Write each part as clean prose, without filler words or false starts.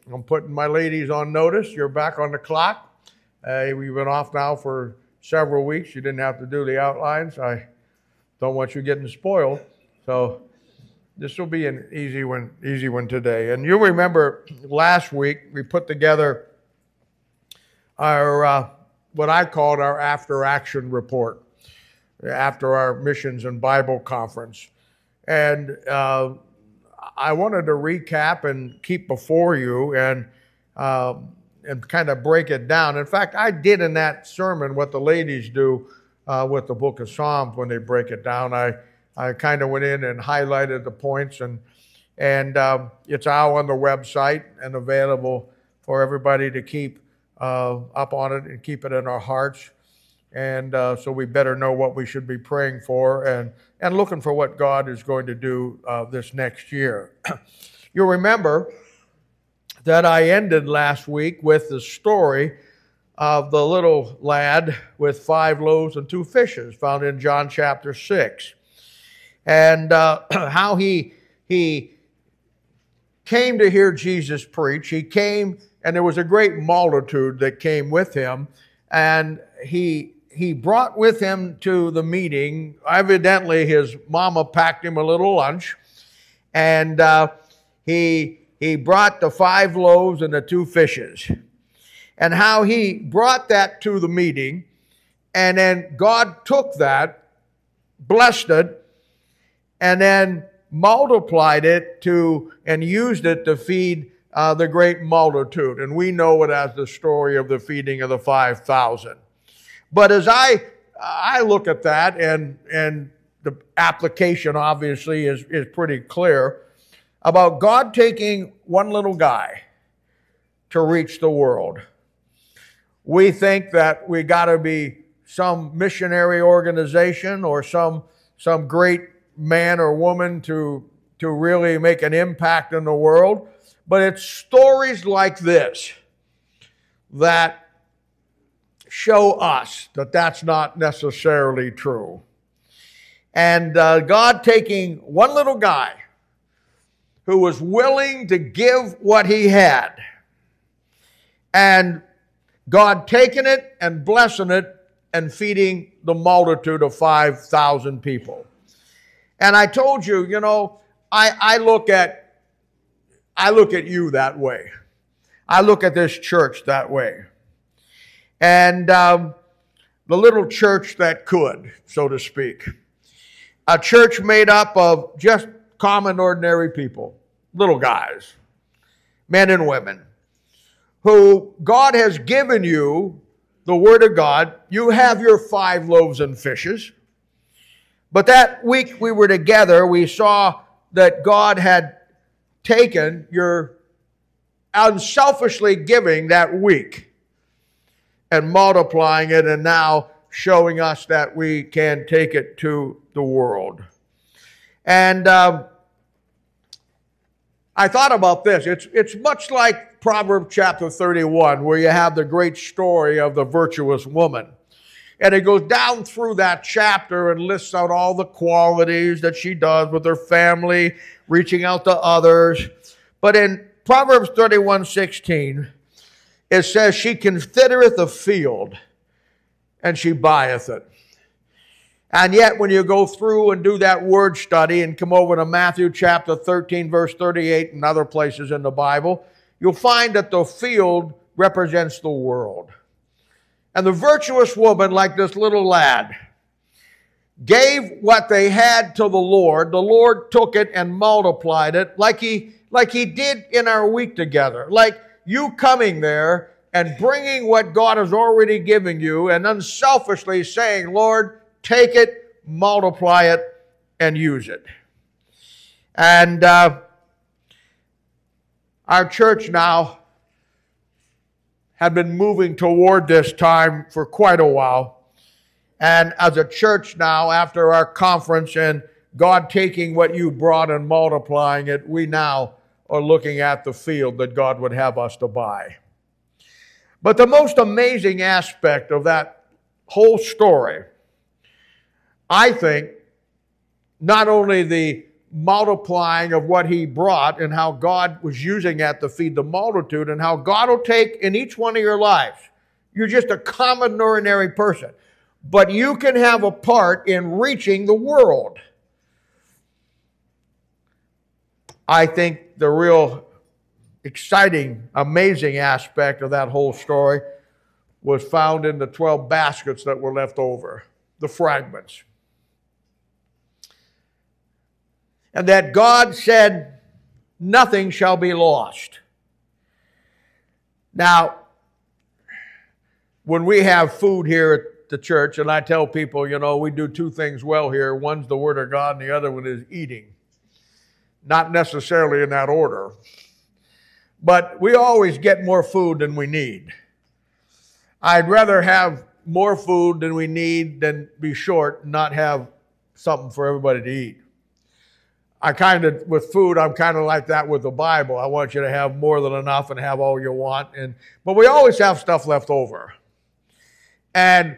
I'm putting my ladies on notice. You're back on the clock. We've been off now for several weeks. You didn't have to do the outlines. I don't want you getting spoiled. So this will be an easy one today. And you'll remember last week we put together our what I called our after action report after our missions and Bible conference. And I wanted to recap and keep before you and kind of break it down. In fact, I did in that sermon what the ladies do with the book of Psalms when they break it down. I kind of went in and highlighted the points, and it's out on the website and available for everybody to keep up on it and keep it in our hearts. And so we better know what we should be praying for and looking for what God is going to do this next year. You'll remember that I ended last week with the story of the little lad with 5 loaves and 2 fishes found in John chapter 6. And how he came to hear Jesus preach. He came, and there was a great multitude that came with him, and he brought with him to the meeting. Evidently, his mama packed him a little lunch, and he brought the 5 loaves and the 2 fishes. And how he brought that to the meeting, and then God took that, blessed it, and then multiplied it and used it to feed the great multitude. And we know it as the story of the feeding of the 5,000. But as I look at that, and the application obviously is pretty clear, about God taking one little guy to reach the world. We think that we got to be some missionary organization or some great man or woman to really make an impact in the world. But it's stories like this that show us that that's not necessarily true. And God taking one little guy who was willing to give what he had, and God taking it and blessing it and feeding the multitude of 5,000 people. And I told you, I look at you that way. I look at this church that way. And the little church that could, so to speak. A church made up of just common, ordinary people, little guys, men and women, who God has given you the Word of God. You have your 5 loaves and fishes. But that week we were together, we saw that God had taken your unselfishly giving that week and multiplying it, and now showing us that we can take it to the world. And I thought about this. It's much like Proverbs chapter 31, where you have the great story of the virtuous woman. And it goes down through that chapter and lists out all the qualities that she does with her family, reaching out to others. But in Proverbs 31:16, it says, she considereth a field, and she buyeth it. And yet when you go through and do that word study and come over to Matthew chapter 13, verse 38, and other places in the Bible, you'll find that the field represents the world. And the virtuous woman, like this little lad, gave what they had to the Lord. The Lord took it and multiplied it like he did in our week together. Like you coming there and bringing what God has already given you and unselfishly saying, Lord, take it, multiply it, and use it. And our church now have been moving toward this time for quite a while. And as a church now, after our conference and God taking what you brought and multiplying it, we now are looking at the field that God would have us to buy. But the most amazing aspect of that whole story, I think, not only multiplying of what he brought and how God was using that to feed the multitude, and how God will take in each one of your lives. You're just a common, ordinary person, but you can have a part in reaching the world. I think the real exciting, amazing aspect of that whole story was found in the 12 baskets that were left over, the fragments. And that God said, nothing shall be lost. Now, when we have food here at the church, and I tell people, we do two things well here. One's the Word of God, and the other one is eating. Not necessarily in that order. But we always get more food than we need. I'd rather have more food than we need than be short and not have something for everybody to eat. With food, I'm kind of like that with the Bible. I want you to have more than enough and have all you want. But we always have stuff left over. And,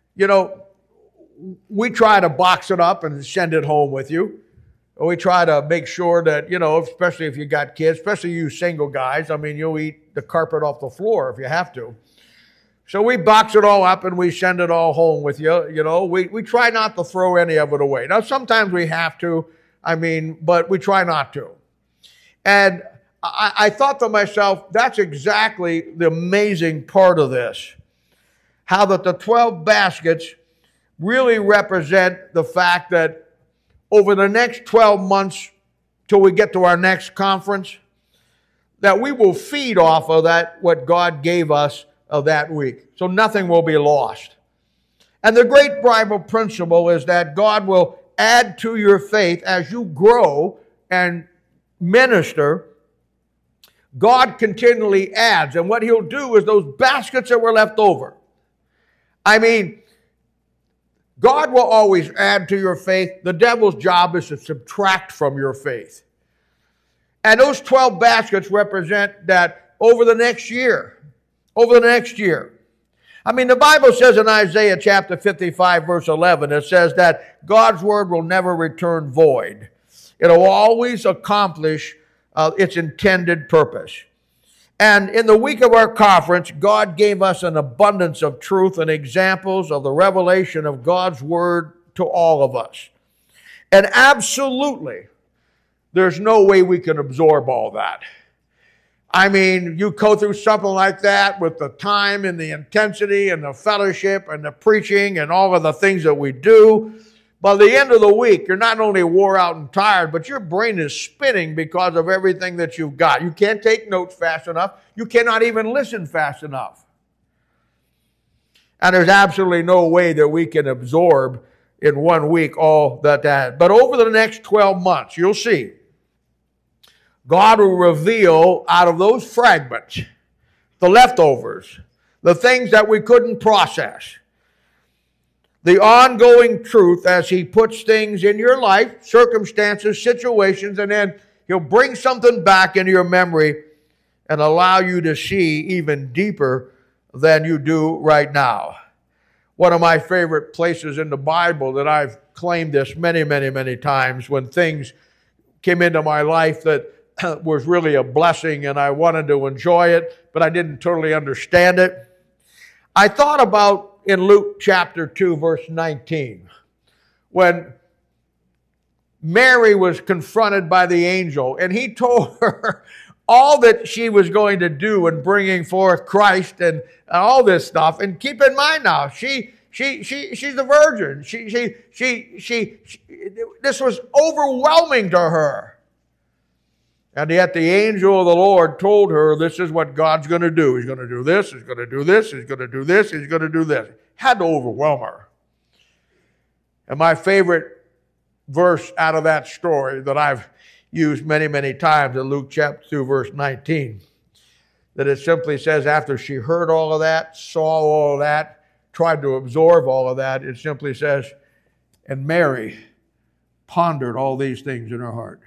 we try to box it up and send it home with you. We try to make sure that, especially if you got kids, especially you single guys, you'll eat the carpet off the floor if you have to. So we box it all up and we send it all home with you. We try not to throw any of it away. Now, sometimes we have to, but we try not to. And I thought to myself, that's exactly the amazing part of this. How that the 12 baskets really represent the fact that over the next 12 months till we get to our next conference, that we will feed off of that, what God gave us of that week. So nothing will be lost. And the great Bible principle is that God will add to your faith as you grow and minister. God continually adds. And what he'll do is those baskets that were left over. God will always add to your faith. The devil's job is to subtract from your faith. And those 12 baskets represent that over the next year. The Bible says in Isaiah chapter 55, verse 11, it says that God's word will never return void. It will always accomplish its intended purpose. And in the week of our conference, God gave us an abundance of truth and examples of the revelation of God's word to all of us. And absolutely, there's no way we can absorb all that. You go through something like that with the time and the intensity and the fellowship and the preaching and all of the things that we do. By the end of the week, you're not only wore out and tired, but your brain is spinning because of everything that you've got. You can't take notes fast enough. You cannot even listen fast enough. And there's absolutely no way that we can absorb in 1 week all that. But over the next 12 months, you'll see, God will reveal out of those fragments, the leftovers, the things that we couldn't process, the ongoing truth as he puts things in your life, circumstances, situations, and then he'll bring something back into your memory and allow you to see even deeper than you do right now. One of my favorite places in the Bible that I've claimed this many, many, many times when things came into my life that was really a blessing and I wanted to enjoy it, but I didn't totally understand it. I thought about in Luke chapter 2, verse 19, when Mary was confronted by the angel and he told her all that she was going to do in bringing forth Christ and all this stuff. And keep in mind now, she's a virgin. This was overwhelming to her. And yet the angel of the Lord told her, this is what God's going to do. He's going to do this, he's going to do this, he's going to do this, he's going to do this. Had to overwhelm her. And my favorite verse out of that story that I've used many, many times in Luke chapter 2, verse 19, that it simply says after she heard all of that, saw all of that, tried to absorb all of that, it simply says, and Mary pondered all these things in her heart.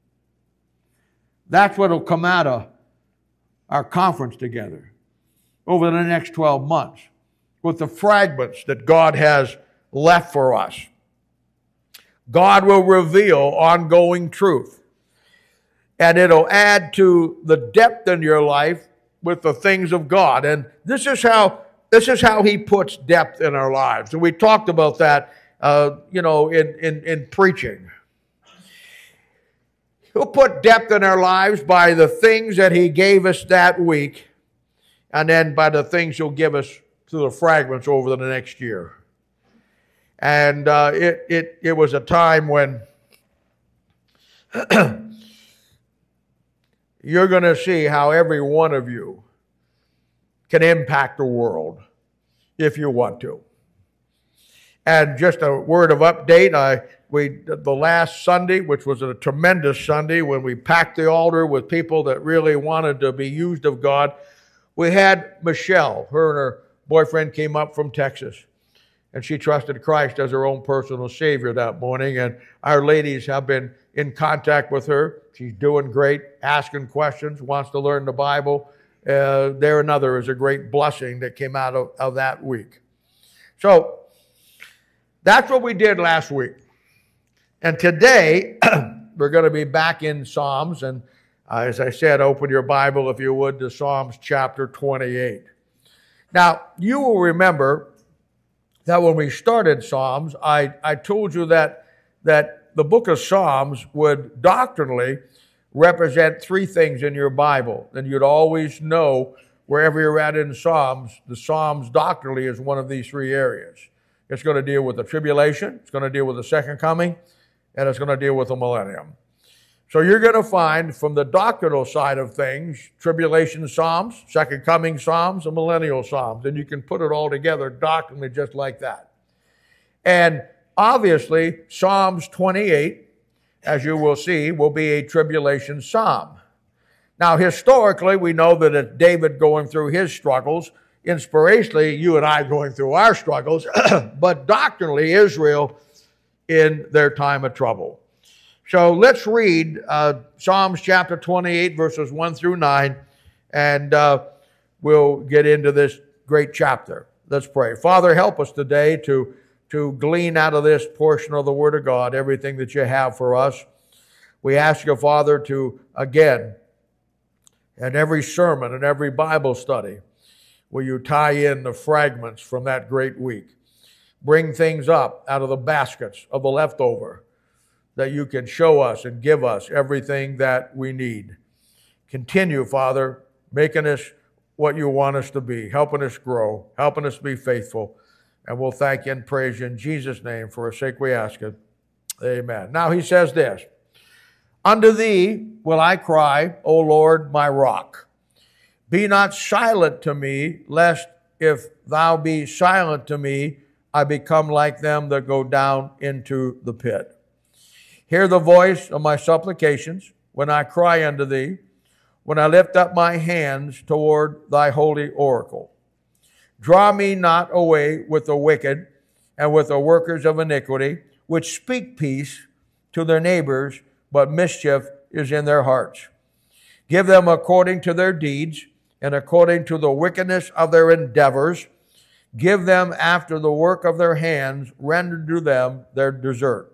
That's what will come out of our conference together over the next 12 months with the fragments that God has left for us. God will reveal ongoing truth. And it'll add to the depth in your life with the things of God. And this is how he puts depth in our lives. And we talked about that, in preaching. He'll put depth in our lives by the things that he gave us that week, and then by the things he'll give us through the fragments over the next year. And it was a time when you're going to see how every one of you can impact the world if you want to. And just a word of update, the last Sunday, which was a tremendous Sunday when we packed the altar with people that really wanted to be used of God, we had Michelle. Her and her boyfriend came up from Texas, and she trusted Christ as her own personal Savior that morning. And our ladies have been in contact with her. She's doing great, asking questions, wants to learn the Bible. There another is a great blessing that came out of that week. So that's what we did last week. And today, we're going to be back in Psalms. And as I said, open your Bible, if you would, to Psalms chapter 28. Now, you will remember that when we started Psalms, I told you that the book of Psalms would doctrinally represent three things in your Bible. And you'd always know wherever you're at in Psalms, the Psalms doctrinally is one of these three areas. It's going to deal with the tribulation, it's going to deal with the second coming, and it's going to deal with the millennium. So you're going to find from the doctrinal side of things, tribulation Psalms, second coming Psalms, and millennial Psalms. And you can put it all together doctrinally just like that. And obviously, Psalms 28, as you will see, will be a tribulation psalm. Now, historically, we know that it's David going through his struggles. Inspirationally, you and I going through our struggles. But doctrinally, Israel in their time of trouble. So let's read Psalms chapter 28, verses 1 through 9, and we'll get into this great chapter. Let's pray. Father, help us today to glean out of this portion of the Word of God everything that you have for us. We ask you, Father, to, again, in every sermon and every Bible study, will you tie in the fragments from that great week? Bring things up out of the baskets of the leftover, that you can show us and give us everything that we need. Continue, Father, making us what you want us to be, helping us grow, helping us be faithful. And we'll thank you and praise you in Jesus' name. For our sake we ask it. Amen. Now he says this, unto thee will I cry, O Lord, my rock. Be not silent to me, lest if thou be silent to me, I become like them that go down into the pit. Hear the voice of my supplications when I cry unto thee, when I lift up my hands toward thy holy oracle. Draw me not away with the wicked and with the workers of iniquity, which speak peace to their neighbors, but mischief is in their hearts. Give them according to their deeds and according to the wickedness of their endeavors. Give them after the work of their hands, render to them their desert.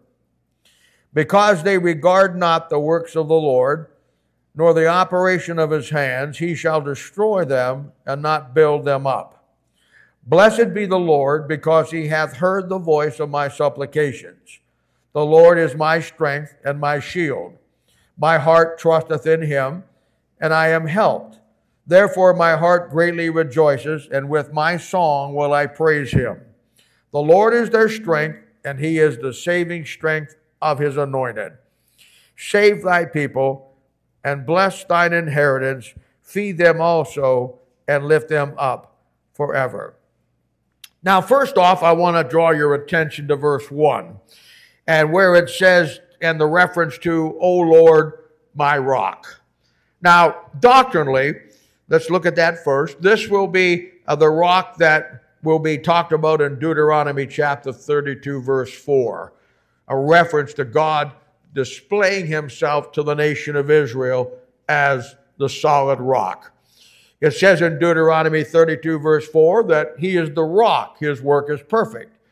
Because they regard not the works of the Lord, nor the operation of his hands, he shall destroy them and not build them up. Blessed be the Lord, because he hath heard the voice of my supplications. The Lord is my strength and my shield. My heart trusteth in him, and I am helped. Therefore my heart greatly rejoices, and with my song will I praise him. The Lord is their strength, and he is the saving strength of his anointed. Save thy people, and bless thine inheritance. Feed them also, and lift them up forever. Now, first off, I want to draw your attention to verse 1, and where it says, and the reference to, O Lord, my rock. Now, doctrinally, let's look at that first. This will be the rock that will be talked about in Deuteronomy chapter 32, verse 4, a reference to God displaying himself to the nation of Israel as the solid rock. It says in Deuteronomy 32, verse 4, that he is the rock. His work is perfect.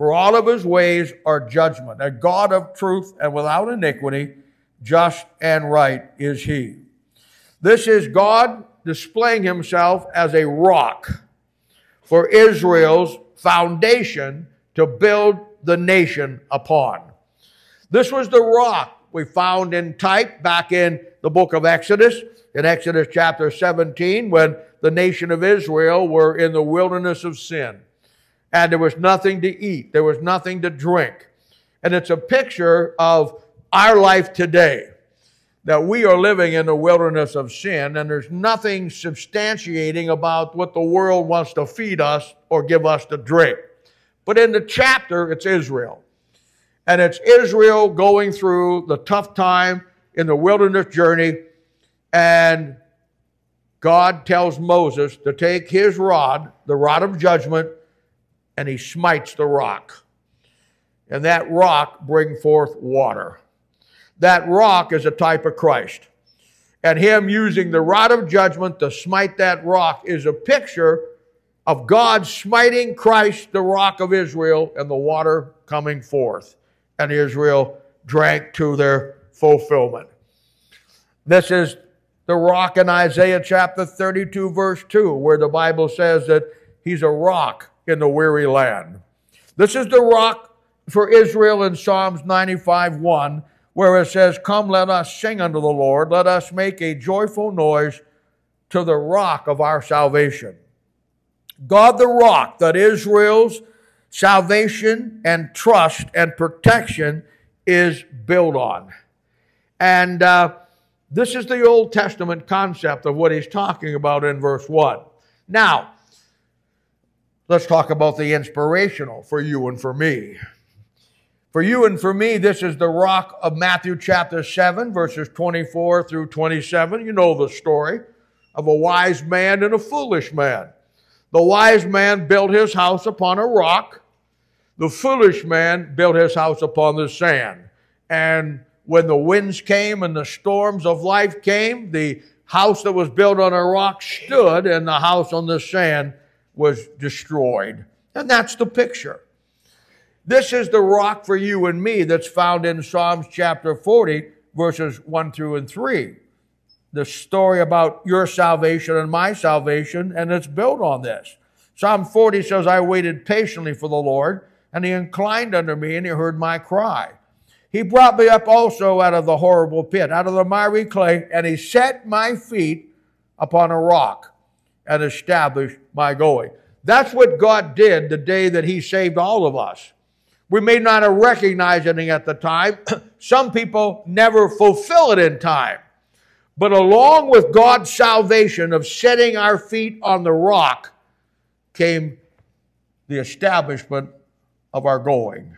for all of his ways are judgment. A God of truth and without iniquity, just and right is he. This is God displaying himself as a rock for Israel's foundation to build the nation upon. This was the rock we found in type back in the book of Exodus, in Exodus chapter 17, when the nation of Israel were in the wilderness of sin. And there was nothing to eat. There was nothing to drink. And it's a picture of our life today, that we are living in the wilderness of sin, and there's nothing substantiating about what the world wants to feed us or give us to drink. But in the chapter, it's Israel. And it's Israel going through the tough time in the wilderness journey, and God tells Moses to take his rod, the rod of judgment, and he smites the rock. And that rock brings forth water. That rock is a type of Christ. And him using the rod of judgment to smite that rock is a picture of God smiting Christ, the rock of Israel, and the water coming forth. And Israel drank to their fulfillment. This is the rock in Isaiah chapter 32, verse 2, where the Bible says that he's a rock in the weary land. This is the rock for Israel in Psalms 95:1, where it says, "Come, let us sing unto the Lord. Let us make a joyful noise to the rock of our salvation." God the rock that Israel's salvation and trust and protection is built on. And this is the Old Testament concept of what he's talking about in verse 1. Now, let's talk about the inspirational for you and for me. For you and for me, this is the rock of Matthew chapter 7, verses 24 through 27. You know the story of a wise man and a foolish man. The wise man built his house upon a rock. The foolish man built his house upon the sand. And when the winds came and the storms of life came, the house that was built on a rock stood, and the house on the sand was destroyed. And that's the picture. This is the rock for you and me that's found in Psalms chapter 40, verses 1 through 3. The story about your salvation and my salvation, and it's built on this. Psalm 40 says, "I waited patiently for the Lord, and he inclined unto me, and he heard my cry. He brought me up also out of the horrible pit, out of the miry clay, and he set my feet upon a rock and established my going." That's what God did the day that he saved all of us. We may not have recognized anything at the time. Some people never fulfill it in time. But along with God's salvation of setting our feet on the rock came the establishment of our going.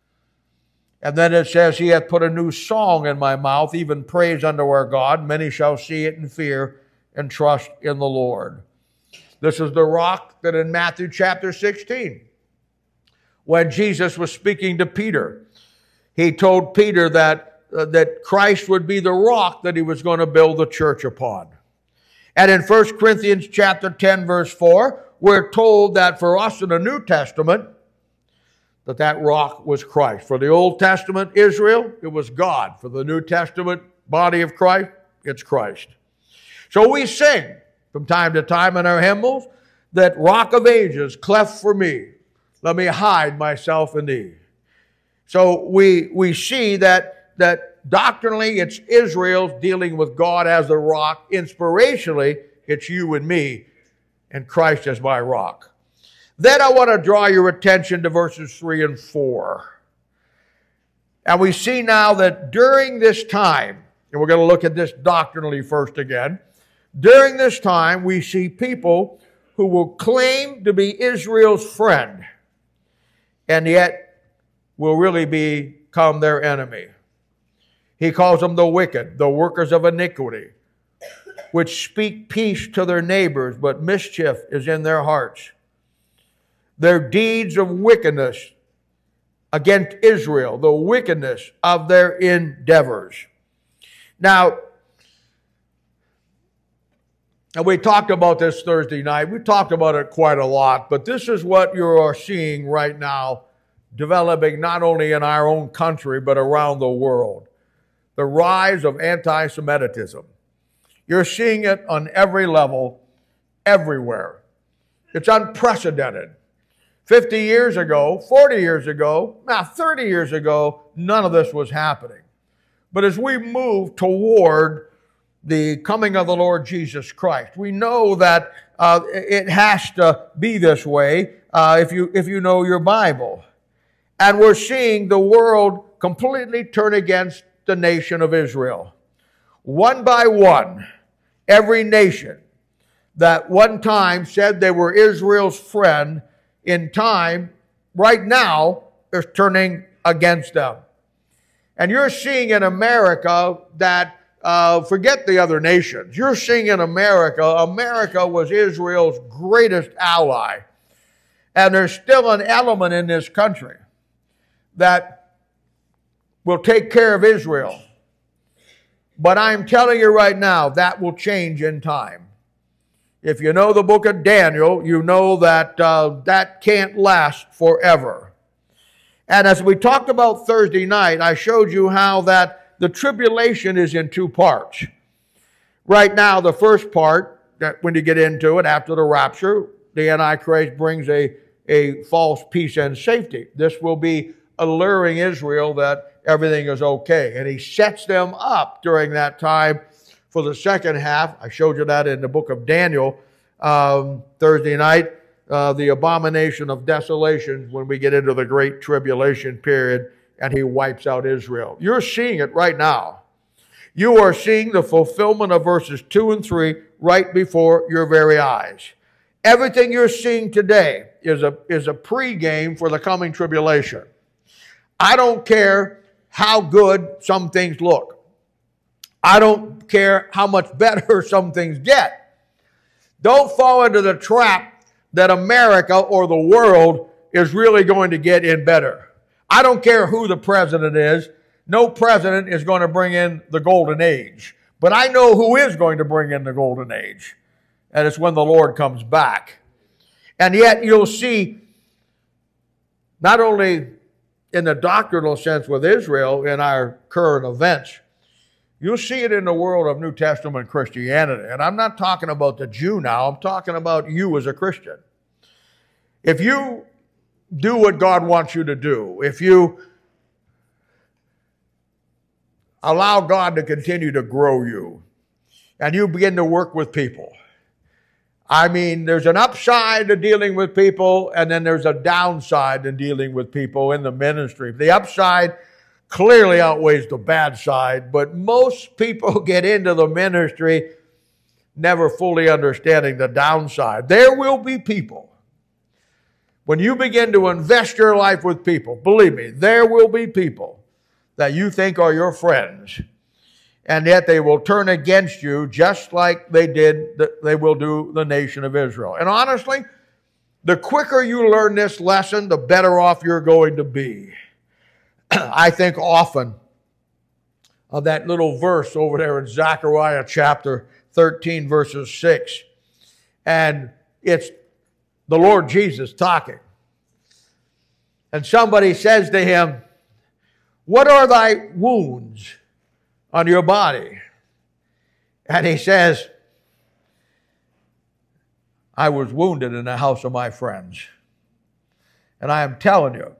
And then it says, "He hath put a new song in my mouth, even praise unto our God. Many shall see it and fear and trust in the Lord." This is the rock that in Matthew chapter 16, when Jesus was speaking to Peter, he told Peter that Christ would be the rock that he was going to build the church upon. And in 1 Corinthians chapter 10, verse 4, we're told that for us in the New Testament, that rock was Christ. For the Old Testament Israel, it was God. For the New Testament body of Christ, it's Christ. So we sing from time to time in our hymnals that "Rock of Ages, cleft for me, let me hide myself in thee." So we see that doctrinally it's Israel dealing with God as the rock. Inspirationally, it's you and me, and Christ as my rock. Then I want to draw your attention to verses 3 and 4. And we see now that during this time, and we're going to look at this doctrinally first again, during this time we see people who will claim to be Israel's friend, and yet will really become their enemy. He calls them the wicked, the workers of iniquity, which speak peace to their neighbors, but mischief is in their hearts. Their deeds of wickedness against Israel, the wickedness of their endeavors. Now, we talked about this Thursday night. We talked about it quite a lot, but this is what you are seeing right now developing not only in our own country, but around the world. The rise of anti-Semitism. You're seeing it on every level, everywhere. It's unprecedented. 50 years ago, 40 years ago, now 30 years ago, none of this was happening. But as we move toward the coming of the Lord Jesus Christ, we know that it has to be this way if you know your Bible. And we're seeing the world completely turn against the nation of Israel. One by one, every nation that one time said they were Israel's friend, in time, right now, is turning against them. And you're seeing in America that, forget the other nations, you're seeing in America, America was Israel's greatest ally. And there's still an element in this country that will take care of Israel. But I'm telling you right now, that will change in time. If you know the book of Daniel, you know that that can't last forever. And as we talked about Thursday night, I showed you how that the tribulation is in two parts. Right now, the first part, that when you get into it, after the rapture, the Antichrist brings a false peace and safety. This will be alluring Israel that everything is okay. And he sets them up during that time for the second half. I showed you that in the book of Daniel Thursday night. The abomination of desolation when we get into the great tribulation period and he wipes out Israel. You're seeing it right now. You are seeing the fulfillment of verses 2 and 3 right before your very eyes. Everything you're seeing today is a pregame for the coming tribulation. I don't care how good some things look. I don't care how much better some things get. Don't fall into the trap that America or the world is really going to get in better. I don't care who the president is. No president is going to bring in the golden age. But I know who is going to bring in the golden age. And it's when the Lord comes back. And yet you'll see, not only in the doctrinal sense with Israel in our current events, you'll see it in the world of New Testament Christianity. And I'm not talking about the Jew now. I'm talking about you as a Christian. If you do what God wants you to do, if you allow God to continue to grow you, and you begin to work with people. I mean, there's an upside to dealing with people, and then there's a downside to dealing with people in the ministry. The upside clearly outweighs the bad side, but most people get into the ministry never fully understanding the downside. There will be people, when you begin to invest your life with people, believe me, there will be people that you think are your friends, and yet they will turn against you just like they will do the nation of Israel. And honestly, the quicker you learn this lesson, the better off you're going to be. I think often of that little verse over there in Zechariah chapter 13, verses 6. And it's the Lord Jesus talking. And somebody says to him, "What are thy wounds on your body?" And he says, "I was wounded in the house of my friends." And I am telling you,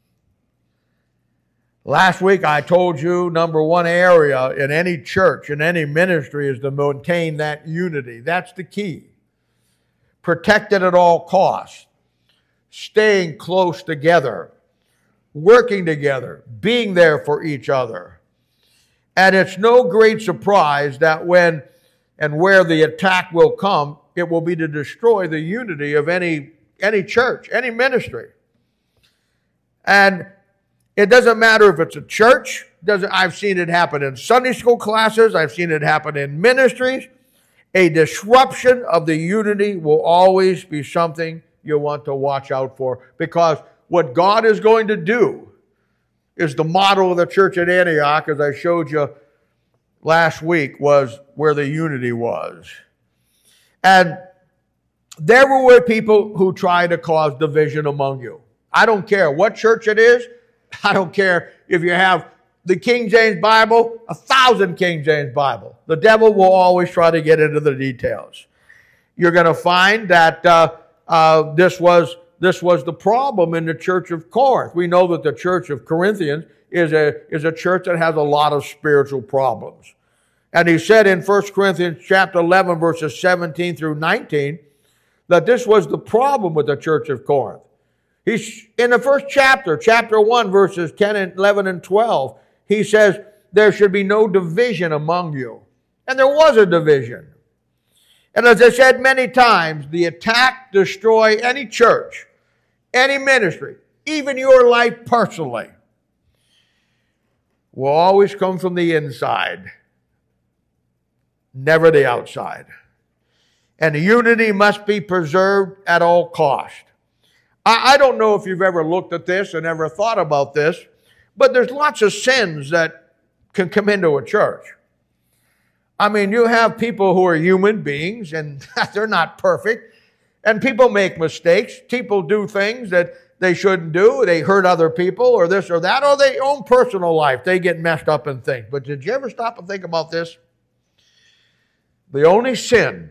last week I told you, number one area in any church, in any ministry, is to maintain that unity. That's the key. Protect it at all costs. Staying close together. Working together. Being there for each other. And it's no great surprise that when and where the attack will come, it will be to destroy the unity of any church, any ministry. And it doesn't matter if it's a church. I've seen it happen in Sunday school classes. I've seen it happen in ministries. A disruption of the unity will always be something you want to watch out for, because what God is going to do is the model of the church at Antioch, as I showed you last week, was where the unity was. And there were people who tried to cause division among you. I don't care what church it is. I don't care if you have the King James Bible, 1,000 King James Bible. The devil will always try to get into the details. You're going to find that this was the problem in the church of Corinth. We know that the church of Corinthians is a church that has a lot of spiritual problems. And he said in 1 Corinthians chapter 11, verses 17 through 19, that this was the problem with the church of Corinth. He's in the first chapter 1, verses 10 and 11 and 12, he says, there should be no division among you. And there was a division. And as I said many times, the attack to destroy any church, any ministry, even your life personally, will always come from the inside, never the outside. And the unity must be preserved at all cost. I don't know if you've ever looked at this and ever thought about this, but there's lots of sins that can come into a church. I mean, you have people who are human beings, and they're not perfect, and people make mistakes. People do things that they shouldn't do. They hurt other people, or this or that, or their own personal life. They get messed up in things. But did you ever stop and think about this? The only sin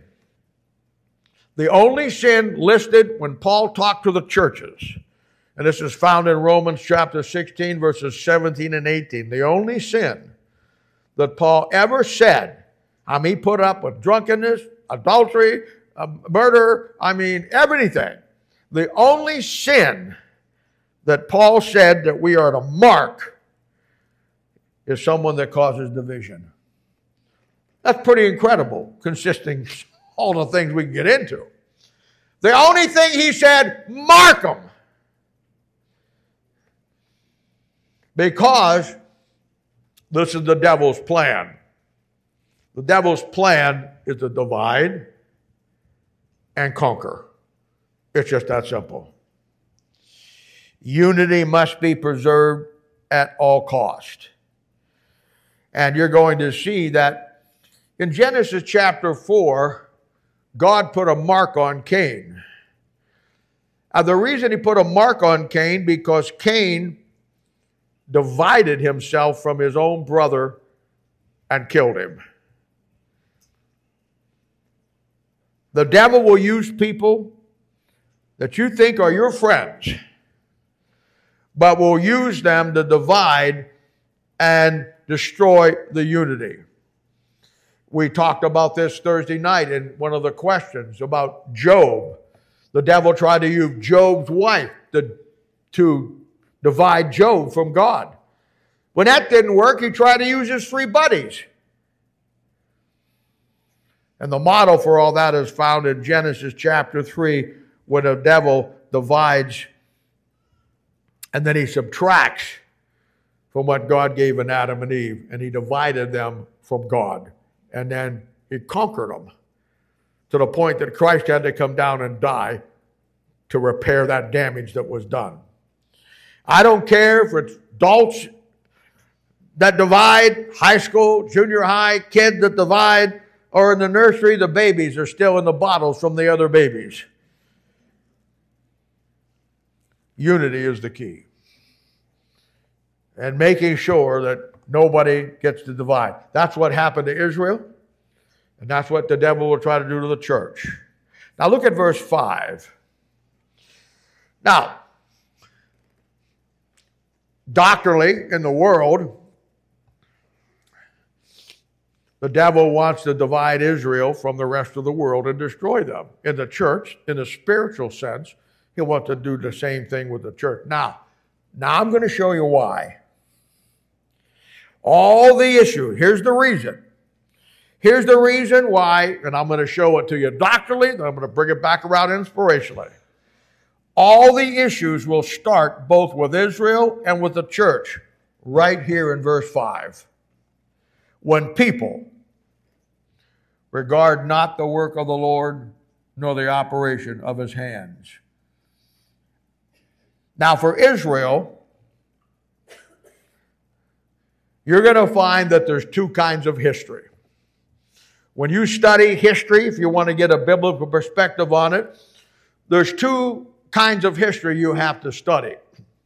listed when Paul talked to the churches, and this is found in Romans chapter 16, verses 17 and 18. The only sin that Paul ever said, he put up with drunkenness, adultery, murder, everything. The only sin that Paul said that we are to mark is someone that causes division. That's pretty incredible, consisting all the things we can get into. The only thing he said, mark them. Because this is the devil's plan. The devil's plan is to divide and conquer. It's just that simple. Unity must be preserved at all cost. And you're going to see that in Genesis chapter 4, God put a mark on Cain. And the reason he put a mark on Cain, because Cain divided himself from his own brother and killed him. The devil will use people that you think are your friends, but will use them to divide and destroy the unity. We talked about this Thursday night in one of the questions about Job. The devil tried to use Job's wife to divide Job from God. When that didn't work, he tried to use his 3 buddies. And the model for all that is found in Genesis chapter 3, when the devil divides and then he subtracts from what God gave in Adam and Eve, and he divided them from God. And then he conquered them to the point that Christ had to come down and die to repair that damage that was done. I don't care if it's adults that divide, high school, junior high, kids that divide, or in the nursery, the babies are still in the bottles from the other babies. Unity is the key. And making sure that nobody gets to divide. That's what happened to Israel, and that's what the devil will try to do to the church. Now look at verse 5. Now, doctrinally, in the world, the devil wants to divide Israel from the rest of the world and destroy them. In the church, in the spiritual sense, he'll want to do the same thing with the church. Now I'm going to show you why. All the issue, here's the reason. Here's the reason why, and I'm going to show it to you doctrinally, then I'm going to bring it back around inspirationally. All the issues will start both with Israel and with the church right here in verse 5. When people regard not the work of the Lord, nor the operation of his hands. Now for Israel, you're going to find that there's 2 kinds of history. When you study history, if you want to get a biblical perspective on it, there's 2 kinds of history you have to study.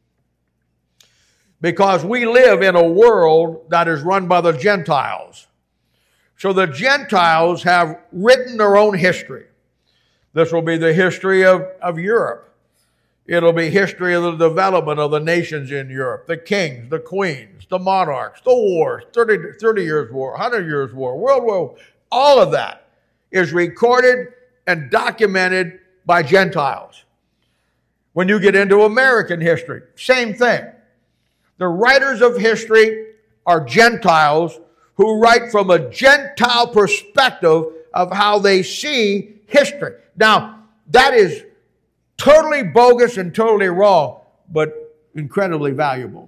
Because we live in a world that is run by the Gentiles. So the Gentiles have written their own history. This will be the history of Europe. It'll be history of the development of the nations in Europe, the kings, the queens, the monarchs, the wars, 30 years war, 100 years war, World War, all of that is recorded and documented by Gentiles. When you get into American history, same thing. The writers of history are Gentiles who write from a Gentile perspective of how they see history. Now, that is totally bogus and totally wrong, but incredibly valuable.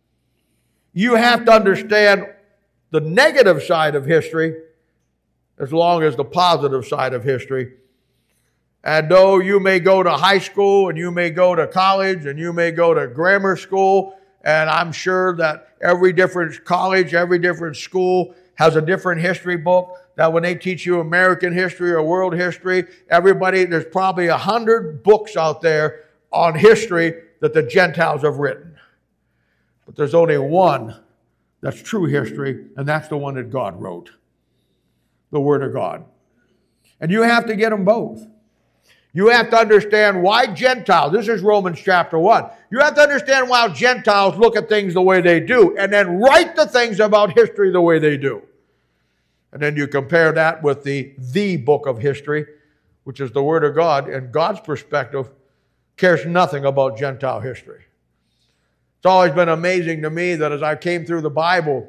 You have to understand the negative side of history as long as the positive side of history. And though you may go to high school and you may go to college and you may go to grammar school, and I'm sure that every different college, every different school has a different history book, that when they teach you American history or world history, there's probably 100 books out there on history that the Gentiles have written. But there's only one that's true history, and that's the one that God wrote. The Word of God. And you have to get them both. You have to understand why Gentiles, this is Romans chapter 1. You have to understand why Gentiles look at things the way they do, and then write the things about history the way they do. And then you compare that with the book of history, which is the Word of God, and God's perspective cares nothing about Gentile history. It's always been amazing to me that as I came through the Bible,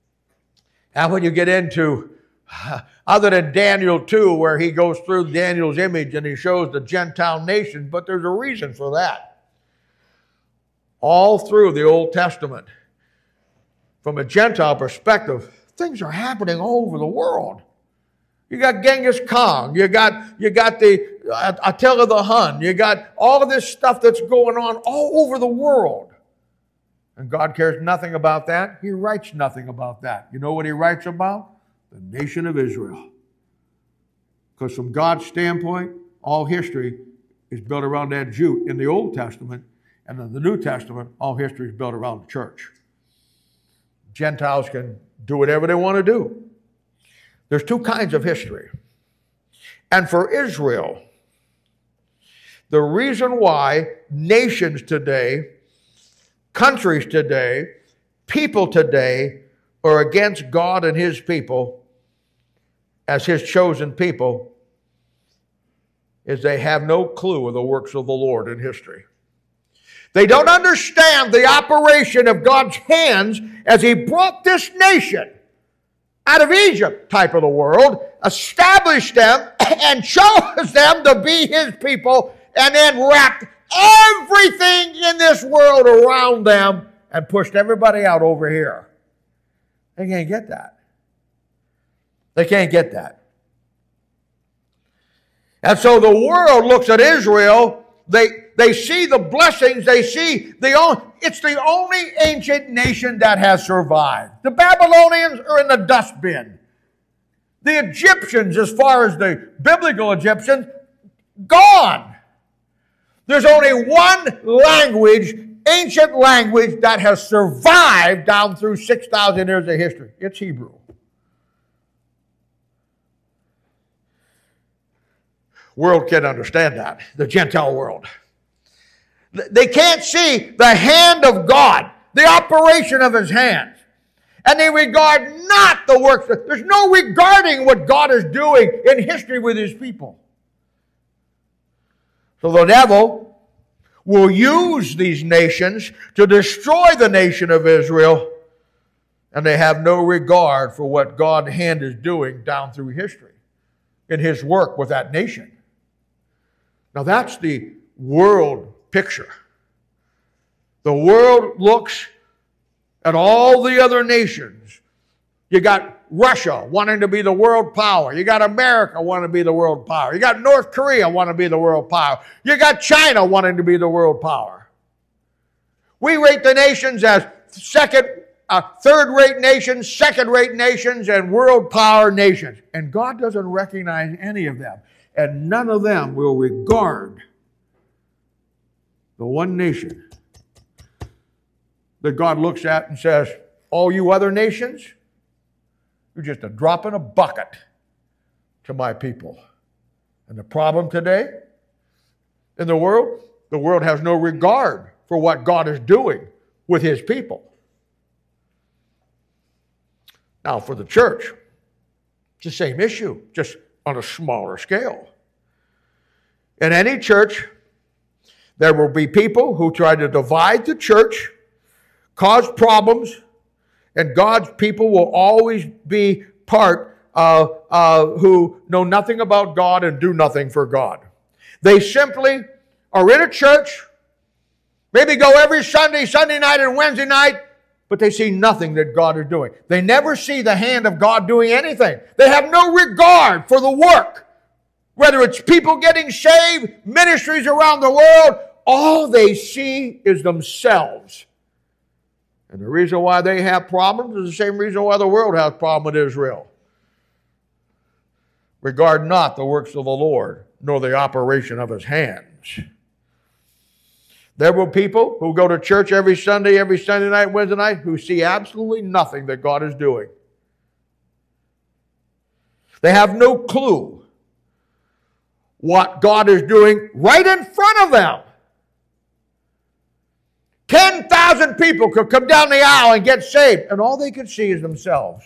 and when you get into, other than Daniel 2, where he goes through Daniel's image and he shows the Gentile nations, but there's a reason for that. All through the Old Testament, from a Gentile perspective, things are happening all over the world. You got Genghis Khan, you got the Attila the Hun, you got all of this stuff that's going on all over the world. And God cares nothing about that. He writes nothing about that. You know what he writes about? The nation of Israel. Because from God's standpoint, all history is built around that Jew in the Old Testament, and in the New Testament, all history is built around the church. Gentiles can do whatever they want to do. There's two kinds of history. And for Israel, the reason why nations today, countries today, people today are against God and His people as His chosen people is they have no clue of the works of the Lord in history. They don't understand the operation of God's hands as He brought this nation out of Egypt type of the world, established them and chose them to be His people, and then wrapped everything in this world around them and pushed everybody out over here. They can't get that. They can't get that. And so the world looks at Israel. They see the blessings. They see it's the only ancient nation that has survived. The Babylonians are in the dustbin. The Egyptians, as far as the biblical Egyptians, gone. There's only one language, ancient language, that has survived down through 6,000 years of history. It's Hebrew. World can't understand that, the Gentile world. They can't see the hand of God, the operation of His hands. And they regard not the works. There's no regarding what God is doing in history with His people. So the devil will use these nations to destroy the nation of Israel, and they have no regard for what God's hand is doing down through history in His work with that nation. Now that's the world picture. The world looks at all the other nations. You got Russia wanting to be the world power. You got America wanting to be the world power. You got North Korea wanting to be the world power. You got China wanting to be the world power. We rate the nations as third-rate nations, second-rate nations, and world power nations. And God doesn't recognize any of them. And none of them will regard The one nation that God looks at and says, all you other nations, you're just a drop in a bucket to my people. And the problem today in the world has no regard for what God is doing with his people. Now, for the church, it's the same issue, just on a smaller scale. In any church, there will be people who try to divide the church, cause problems, and God's people will always be part who know nothing about God and do nothing for God. They simply are in a church, maybe go every Sunday night and Wednesday night, but they see nothing that God is doing. They never see the hand of God doing anything. They have no regard for the work. Whether it's people getting saved, ministries around the world, all they see is themselves. And the reason why they have problems is the same reason why the world has problems with Israel. Regard not the works of the Lord, nor the operation of his hands. There were people who go to church every Sunday night, Wednesday night, who see absolutely nothing that God is doing. They have no clue what God is doing right in front of them. 10,000 people could come down the aisle and get saved, and all they could see is themselves.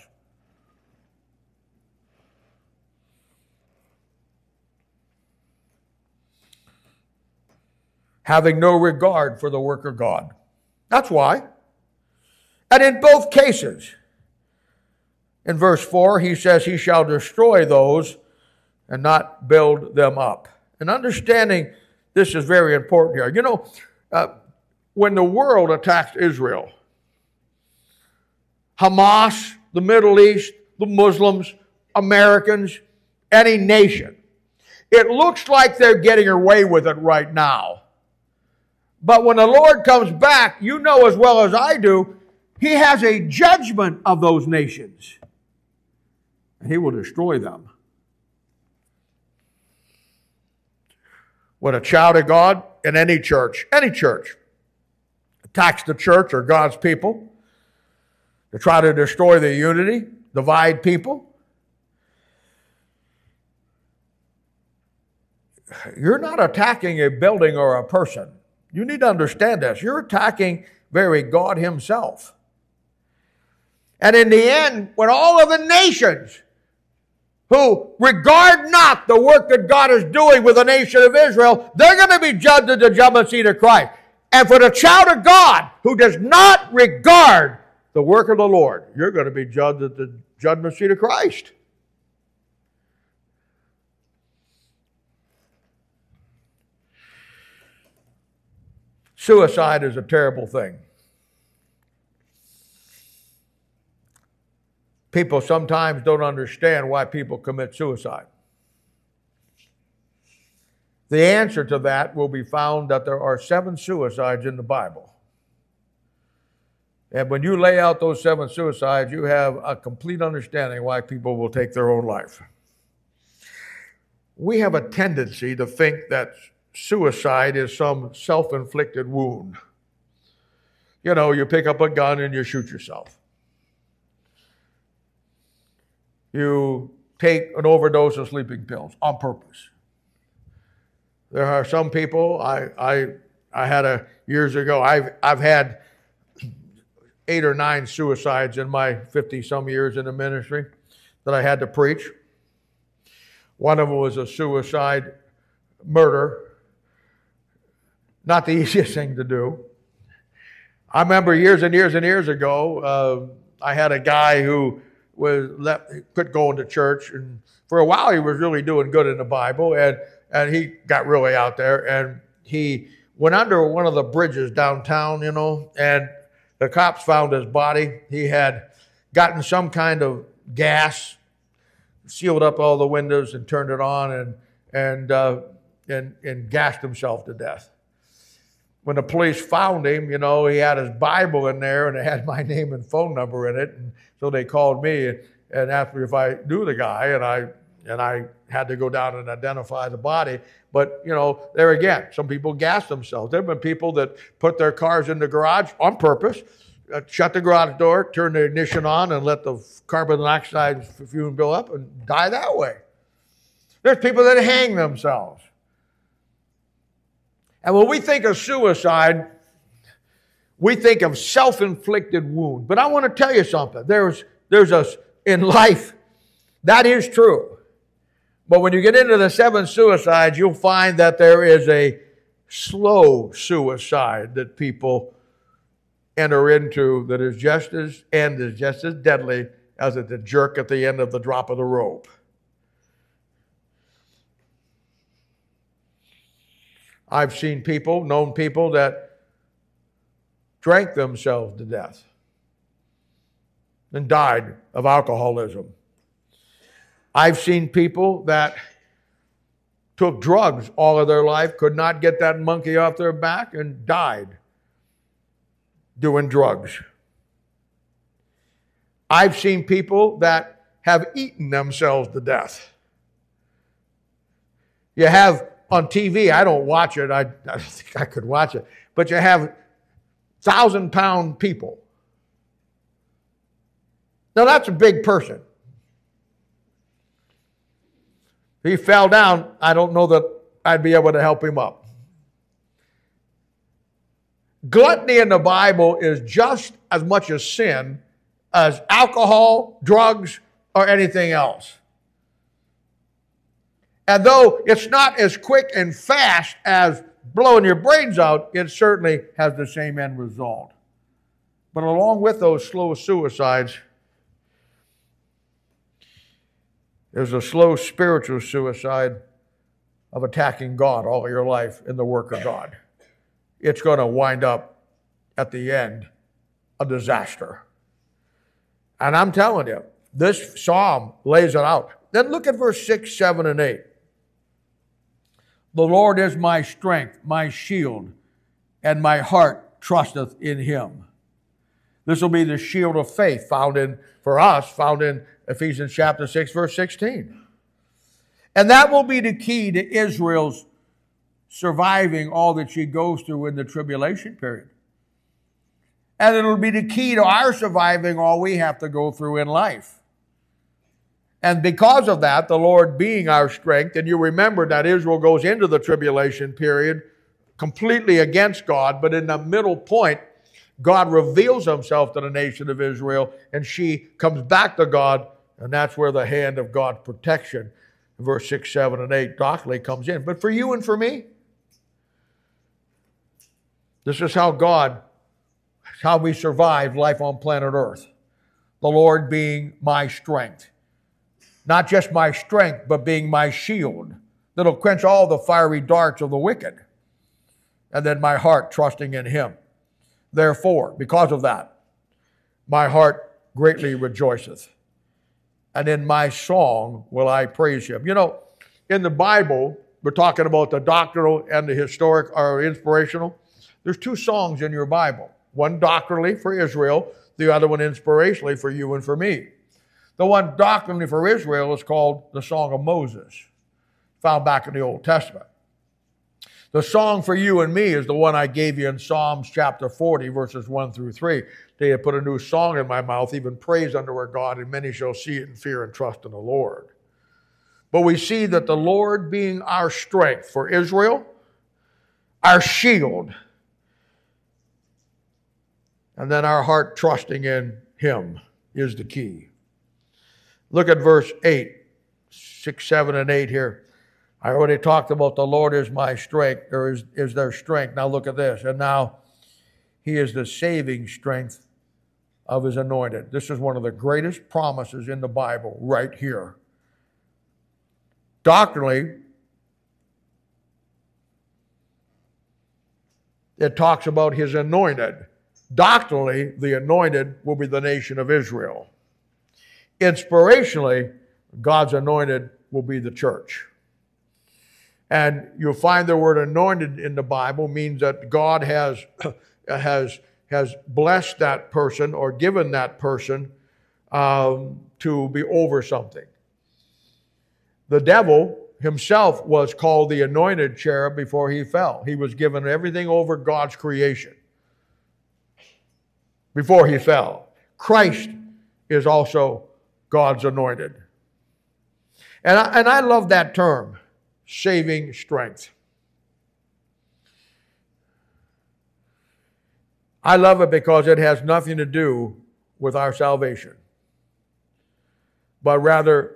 Having no regard for the work of God. That's why. And in both cases, in verse 4, he says, he shall destroy those and not build them up. And understanding this is very important here. You know, when the world attacks Israel, Hamas, the Middle East, the Muslims, Americans, any nation, it looks like they're getting away with it right now. But when the Lord comes back, you know as well as I do, he has a judgment of those nations. And he will destroy them. When a child of God in any church, attacks the church or God's people to try to destroy the unity, divide people, you're not attacking a building or a person. You need to understand this. You're attacking very God himself. And in the end, when all of the nations who regard not the work that God is doing with the nation of Israel, they're going to be judged at the judgment seat of Christ. And for the child of God who does not regard the work of the Lord, you're going to be judged at the judgment seat of Christ. Suicide is a terrible thing. People sometimes don't understand why people commit suicide. The answer to that will be found that there are 7 suicides in the Bible. And when you lay out those 7 suicides, you have a complete understanding why people will take their own life. We have a tendency to think that suicide is some self-inflicted wound. You know, you pick up a gun and you shoot yourself. You take an overdose of sleeping pills on purpose. There are some people, I had years ago, I've had 8 or 9 suicides in my 50-some years in the ministry that I had to preach. One of them was a suicide murder. Not the easiest thing to do. I remember years and years and years ago, I had a guy who quit going to church, and for a while he was really doing good in the Bible, and he got really out there, and he went under one of the bridges downtown, you know, and the cops found his body. He had gotten some kind of gas, sealed up all the windows and turned it on, and gassed himself to death. When the police found him, you know, he had his Bible in there and it had my name and phone number in it. And so they called me and asked me if I knew the guy. and I had to go down and identify the body. But, you know, there again, some people gas themselves. There have been people that put their cars in the garage on purpose, shut the garage door, turn the ignition on, and let the carbon dioxide fume build up and die that way. There's people that hang themselves. And when we think of suicide, we think of self-inflicted wound. But I want to tell you something. There's in life, that is true. But when you get into the 7 suicides, you'll find that there is a slow suicide that people enter into that is just as deadly as the jerk at the end of the drop of the rope. I've seen people, known people that drank themselves to death and died of alcoholism. I've seen people that took drugs all of their life, could not get that monkey off their back, and died doing drugs. I've seen people that have eaten themselves to death. You have on TV, I don't watch it, I don't think I could watch it, but you have 1,000-pound people. Now that's a big person. If he fell down, I don't know that I'd be able to help him up. Gluttony in the Bible is just as much a sin as alcohol, drugs, or anything else. And though it's not as quick and fast as blowing your brains out, it certainly has the same end result. But along with those slow suicides, there's a slow spiritual suicide of attacking God all your life in the work of God. It's going to wind up at the end a disaster. And I'm telling you, this psalm lays it out. Then look at verse 6, 7, and 8. The Lord is my strength, my shield, and my heart trusteth in him. This will be the shield of faith found in Ephesians chapter 6, verse 16. And that will be the key to Israel's surviving all that she goes through in the tribulation period. And it'll be the key to our surviving all we have to go through in life. And because of that, the Lord being our strength, and you remember that Israel goes into the tribulation period completely against God, but in the middle point, God reveals himself to the nation of Israel, and she comes back to God, and that's where the hand of God's protection, verse 6, 7, and 8, doctrinally comes in. But for you and for me, this is how we survive life on planet Earth. The Lord being my strength. Not just my strength, but being my shield that'll quench all the fiery darts of the wicked. And then my heart trusting in him. Therefore, because of that, my heart greatly rejoiceth. And in my song will I praise him. You know, in the Bible, we're talking about the doctrinal and the historic or inspirational. There's 2 songs in your Bible. One doctrinally for Israel, the other one inspirationally for you and for me. The one doctrinally for Israel is called the Song of Moses, found back in the Old Testament. The song for you and me is the one I gave you in Psalms chapter 40, verses 1 through 3. They have put a new song in my mouth, even praise unto our God, and many shall see it and fear and trust in the Lord. But we see that the Lord being our strength for Israel, our shield, and then our heart trusting in him is the key. Look at verse 8, 6, 7, and 8 here. I already talked about the Lord is my strength, or is their strength. Now look at this. And now he is the saving strength of his anointed. This is one of the greatest promises in the Bible right here. Doctrinally, it talks about his anointed. Doctrinally, the anointed will be the nation of Israel. Inspirationally, God's anointed will be the church. And you'll find the word anointed in the Bible means that God has blessed that person or given that person to be over something. The devil himself was called the anointed cherub before he fell. He was given everything over God's creation before he fell. Christ is also God's anointed. And I love that term, saving strength. I love it because it has nothing to do with our salvation, but rather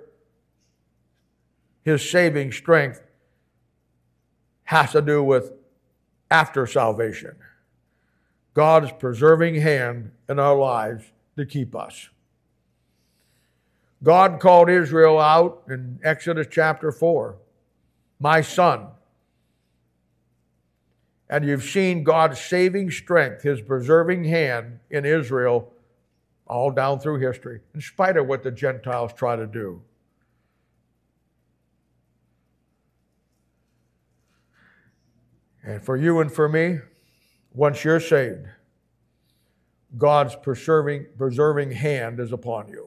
his saving strength has to do with after salvation. God's preserving hand in our lives to keep us. God called Israel out in Exodus chapter 4, my son. And you've seen God's saving strength, his preserving hand in Israel all down through history, in spite of what the Gentiles try to do. And for you and for me, once you're saved, God's preserving hand is upon you.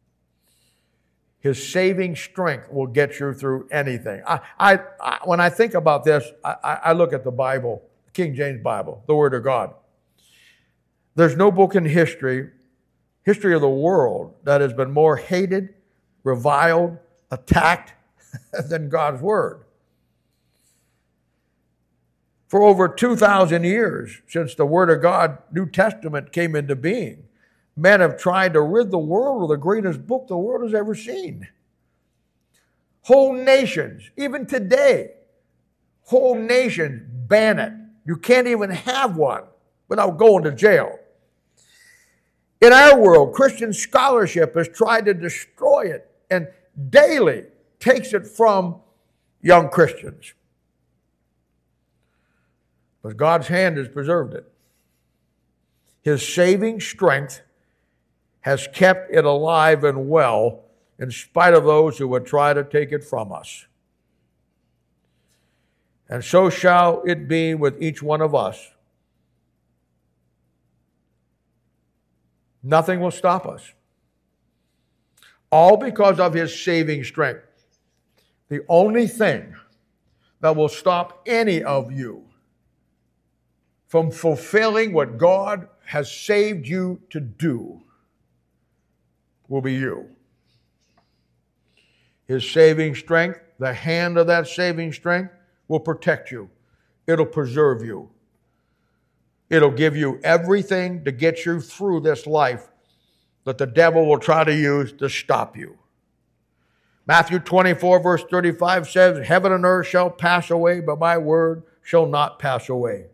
His saving strength will get you through anything. When I think about this, I look at the Bible, King James Bible, the Word of God. There's no book in history of the world, that has been more hated, reviled, attacked than God's Word. For over 2,000 years, since the Word of God, New Testament, came into being, men have tried to rid the world of the greatest book the world has ever seen. Whole nations, even today, whole nations ban it. You can't even have one without going to jail. In our world, Christian scholarship has tried to destroy it and daily takes it from young Christians. But God's hand has preserved it. His saving strength has kept it alive and well in spite of those who would try to take it from us. And so shall it be with each one of us. Nothing will stop us. All because of his saving strength. The only thing that will stop any of you from fulfilling what God has saved you to do will be you. His saving strength, the hand of that saving strength, will protect you. It'll preserve you. It'll give you everything to get you through this life that the devil will try to use to stop you. Matthew 24, verse 35 says, heaven and earth shall pass away, but my word shall not pass away.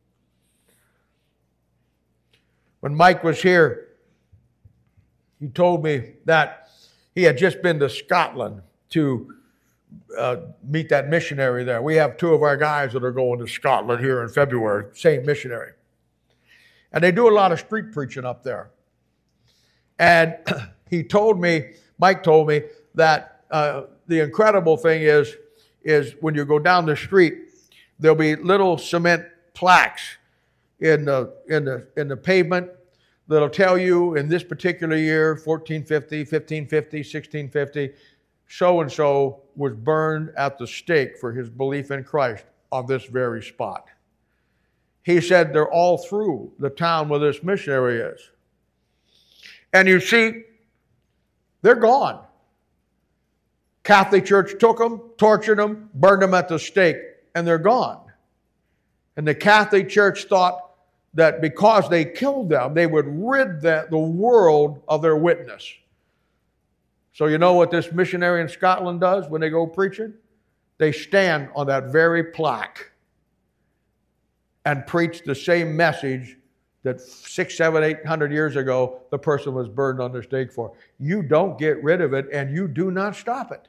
When Mike was here, he told me that he had just been to Scotland to meet that missionary there. We have two of our guys that are going to Scotland here in February, same missionary. And they do a lot of street preaching up there. And he told me, Mike told me, that the incredible thing is when you go down the street, there'll be little cement plaques in the pavement that'll tell you in this particular year, 1450, 1550, 1650, so-and-so was burned at the stake for his belief in Christ on this very spot. He said they're all through the town where this missionary is. And you see, they're gone. Catholic Church took them, tortured them, burned them at the stake, and they're gone. And the Catholic Church thought that because they killed them, they would rid the world of their witness. So you know what this missionary in Scotland does when they go preaching? They stand on that very plaque and preach the same message that 600, 700, 800 years ago the person was burned on the stake for. You don't get rid of it, and you do not stop it.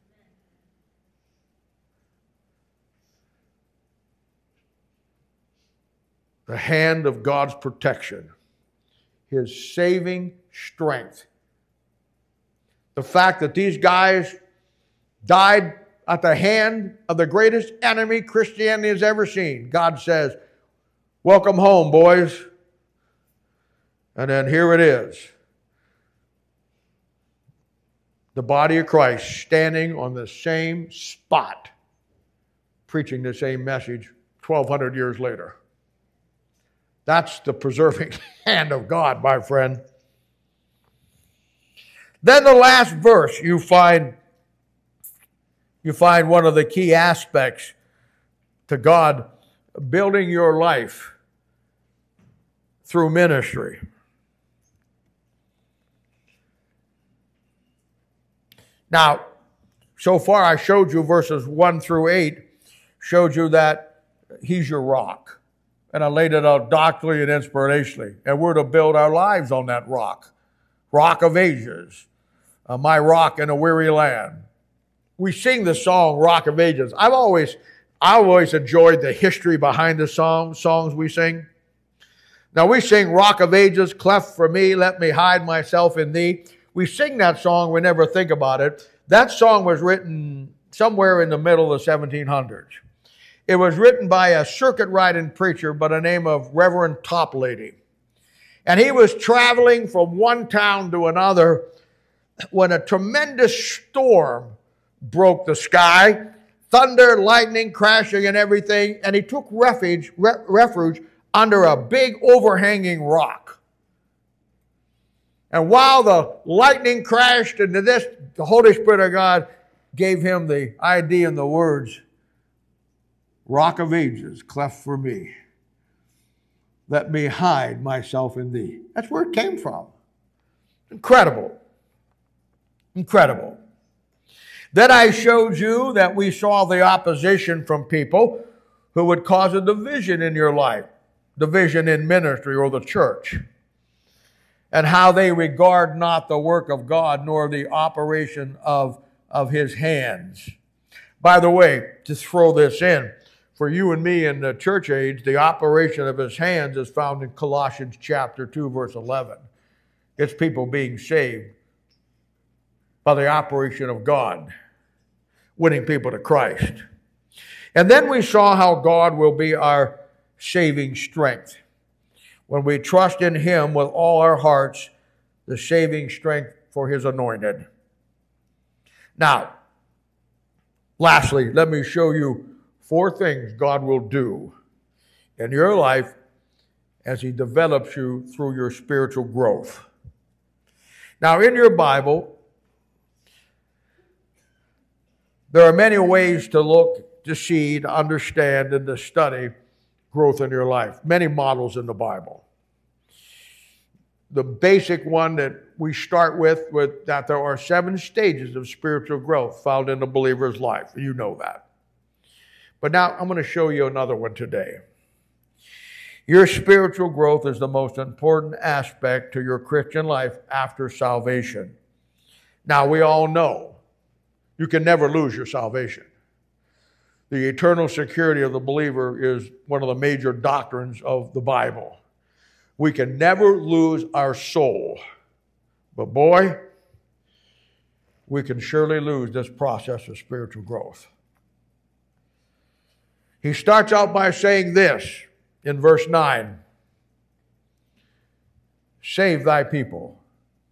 The hand of God's protection, his saving strength. The fact that these guys died at the hand of the greatest enemy Christianity has ever seen. God says, welcome home, boys. And then here it is. The body of Christ standing on the same spot, preaching the same message 1,200 years later. That's the preserving hand of God, my friend. Then the last verse, you find one of the key aspects to God building your life through ministry. Now, so far I showed you verses 1 through 8, showed you that He's your rock. And I laid it out doctrinally and inspirationally. And we're to build our lives on that rock. Rock of Ages. My rock in a weary land. We sing the song Rock of Ages. I always enjoyed the history behind the songs we sing. Now we sing Rock of Ages, cleft for me, let me hide myself in thee. We sing that song, we never think about it. That song was written somewhere in the middle of the 1700s. It was written by a circuit riding preacher by the name of Reverend Toplady. And he was traveling from one town to another when a tremendous storm broke the sky, thunder, lightning, crashing and everything, and he took refuge under a big overhanging rock. And while the lightning crashed into this, the Holy Spirit of God gave him the idea and the words, Rock of Ages, cleft for me. Let me hide myself in thee. That's where it came from. Incredible. Incredible. Then I showed you that we saw the opposition from people who would cause a division in your life, division in ministry or the church, and how they regard not the work of God nor the operation of His hands. By the way, to throw this in, for you and me in the church age, the operation of His hands is found in Colossians chapter 2, verse 11. It's people being saved by the operation of God, winning people to Christ. And then we saw how God will be our saving strength. When we trust in Him with all our hearts, the saving strength for His anointed. Now, lastly, let me show you 4 things God will do in your life as He develops you through your spiritual growth. Now, in your Bible, there are many ways to look, to see, to understand, and to study growth in your life. Many models in the Bible. The basic one that we start with that there are 7 stages of spiritual growth found in a believer's life. You know that. But now I'm going to show you another one today. Your spiritual growth is the most important aspect to your Christian life after salvation. Now we all know you can never lose your salvation. The eternal security of the believer is one of the major doctrines of the Bible. We can never lose our soul. But boy, we can surely lose this process of spiritual growth. He starts out by saying this in verse 9. Save thy people.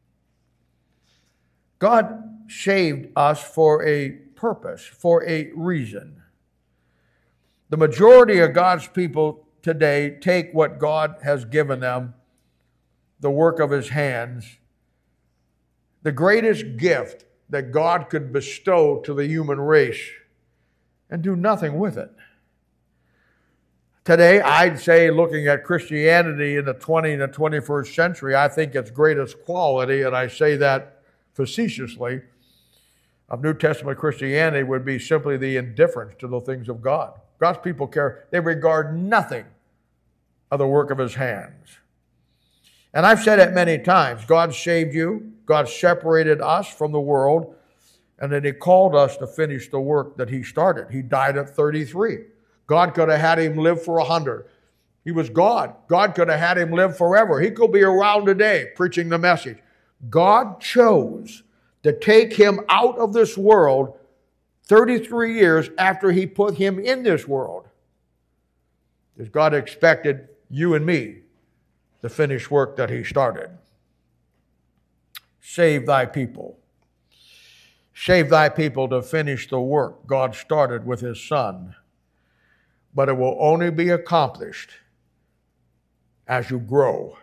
God saved us for a purpose, for a reason. The majority of God's people today take what God has given them, the work of His hands, the greatest gift that God could bestow to the human race, and do nothing with it. Today, I'd say, looking at Christianity in the 20th and 21st century, I think its greatest quality, and I say that facetiously, of New Testament Christianity would be simply the indifference to the things of God. God's people care. They regard nothing of the work of His hands. And I've said it many times. God saved you. God separated us from the world. And then He called us to finish the work that He started. He died at 33. God could have had Him live for 100. He was God. God could have had Him live forever. He could be around today preaching the message. God chose to take Him out of this world 33 years after He put Him in this world. Because God expected you and me to finish work that He started. Save thy people. Save thy people to finish the work God started with his Son. But it will only be accomplished as you grow.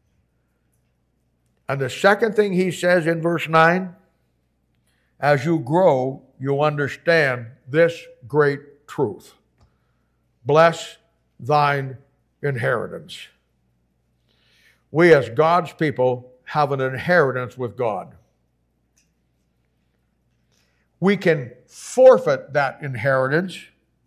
And the second thing he says in verse 9, as you grow, you'll understand this great truth. Bless thine inheritance. We as God's people have an inheritance with God. We can forfeit that inheritance.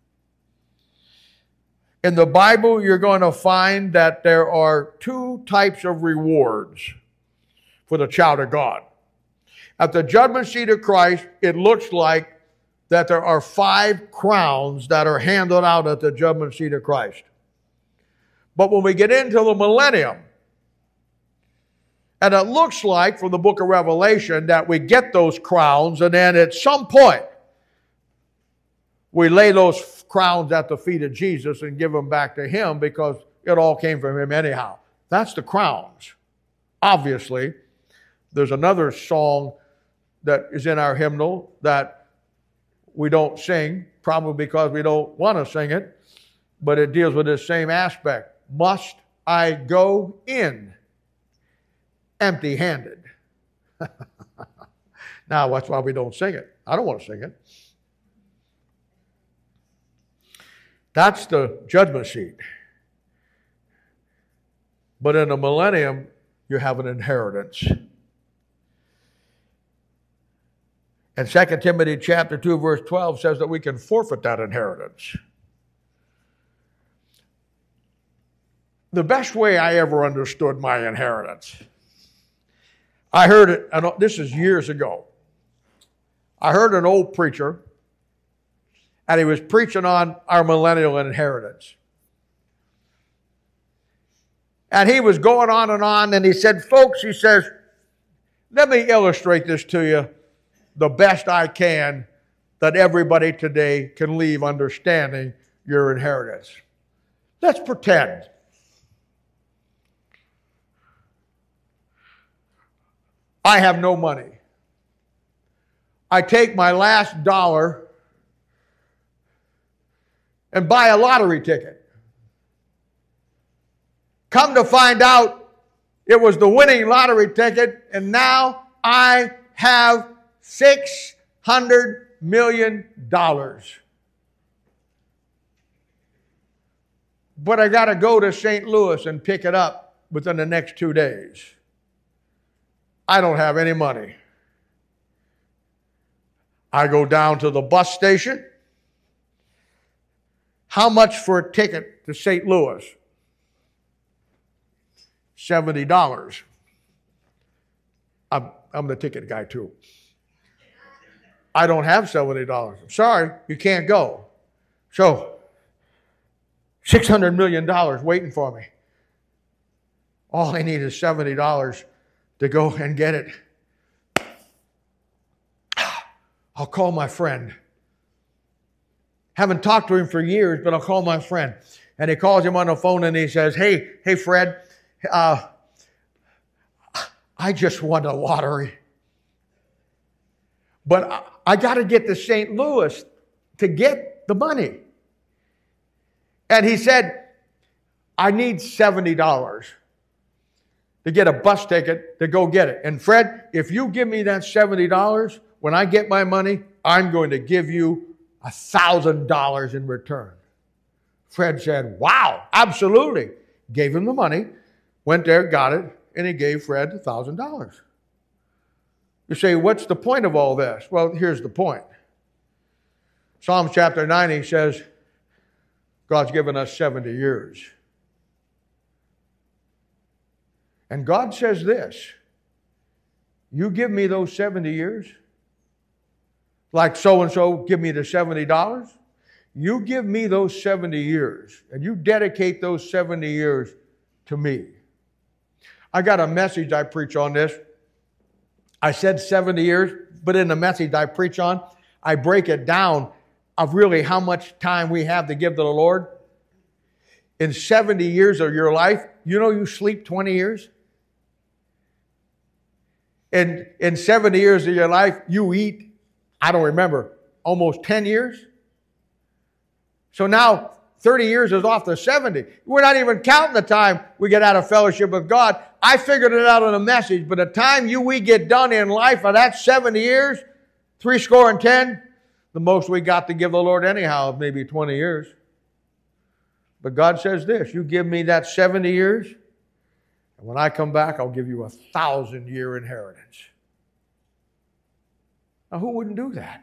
In the Bible, you're going to find that there are two types of rewards for the child of God. At the judgment seat of Christ, it looks like that there are 5 crowns that are handed out at the judgment seat of Christ. But when we get into the millennium, and it looks like from the book of Revelation that we get those crowns, and then at some point, we lay those crowns at the feet of Jesus and give them back to him because it all came from him anyhow. That's the crowns. Obviously, there's another song that is in our hymnal that we don't sing, probably because we don't want to sing it, but it deals with this same aspect. Must I go in empty-handed? Now, that's why we don't sing it. I don't want to sing it. That's the judgment seat. But in the millennium, you have an inheritance. And 2 Timothy chapter 2, verse 12 says that we can forfeit that inheritance. The best way I ever understood my inheritance, I heard it, and this is years ago. I heard an old preacher, and he was preaching on our millennial inheritance. And he was going on, and he said, folks, he says, let me illustrate this to you the best I can, that everybody today can leave understanding your inheritance. Let's pretend I have no money. I take my last dollar and buy a lottery ticket. Come to find out it was the winning lottery ticket, and now I have $600 million. But I got to go to St. Louis and pick it up within the next 2 days. I don't have any money. I go down to the bus station. How much for a ticket to St. Louis? $70. I'm the ticket guy too. I don't have $70. I'm sorry, you can't go. So, $600 million waiting for me. All I need is $70 to go and get it. I'll call my friend. Haven't talked to him for years, but I'll call my friend. And he calls him on the phone and he says, hey Fred, I just won the lottery. But I got to get to St. Louis to get the money. And he said, I need $70 to get a bus ticket to go get it. And Fred, if you give me that $70, when I get my money, I'm going to give you $1,000 in return. Fred said, wow, absolutely. Gave him the money, went there, got it, and he gave Fred $1,000. You say, what's the point of all this? Well, here's the point. Psalms chapter 90 says, God's given us 70 years. And God says this, you give me those 70 years, like so-and-so give me the $70, you give me those 70 years, and you dedicate those 70 years to me. I got a message I preach on this. I said 70 years, but in the message I preach on, I break it down of really how much time we have to give to the Lord. In 70 years of your life, you know you sleep 20 years? In 70 years of your life, you eat I don't remember, almost 10 years. So now 30 years is off to 70. We're not even counting the time we get out of fellowship with God. I figured it out in a message, but the time we get done in life of that 70 years, 70, the most we got to give the Lord anyhow is maybe 20 years. But God says this, you give me that 70 years, and when I come back, I'll give you 1,000-year inheritance. Now, who wouldn't do that?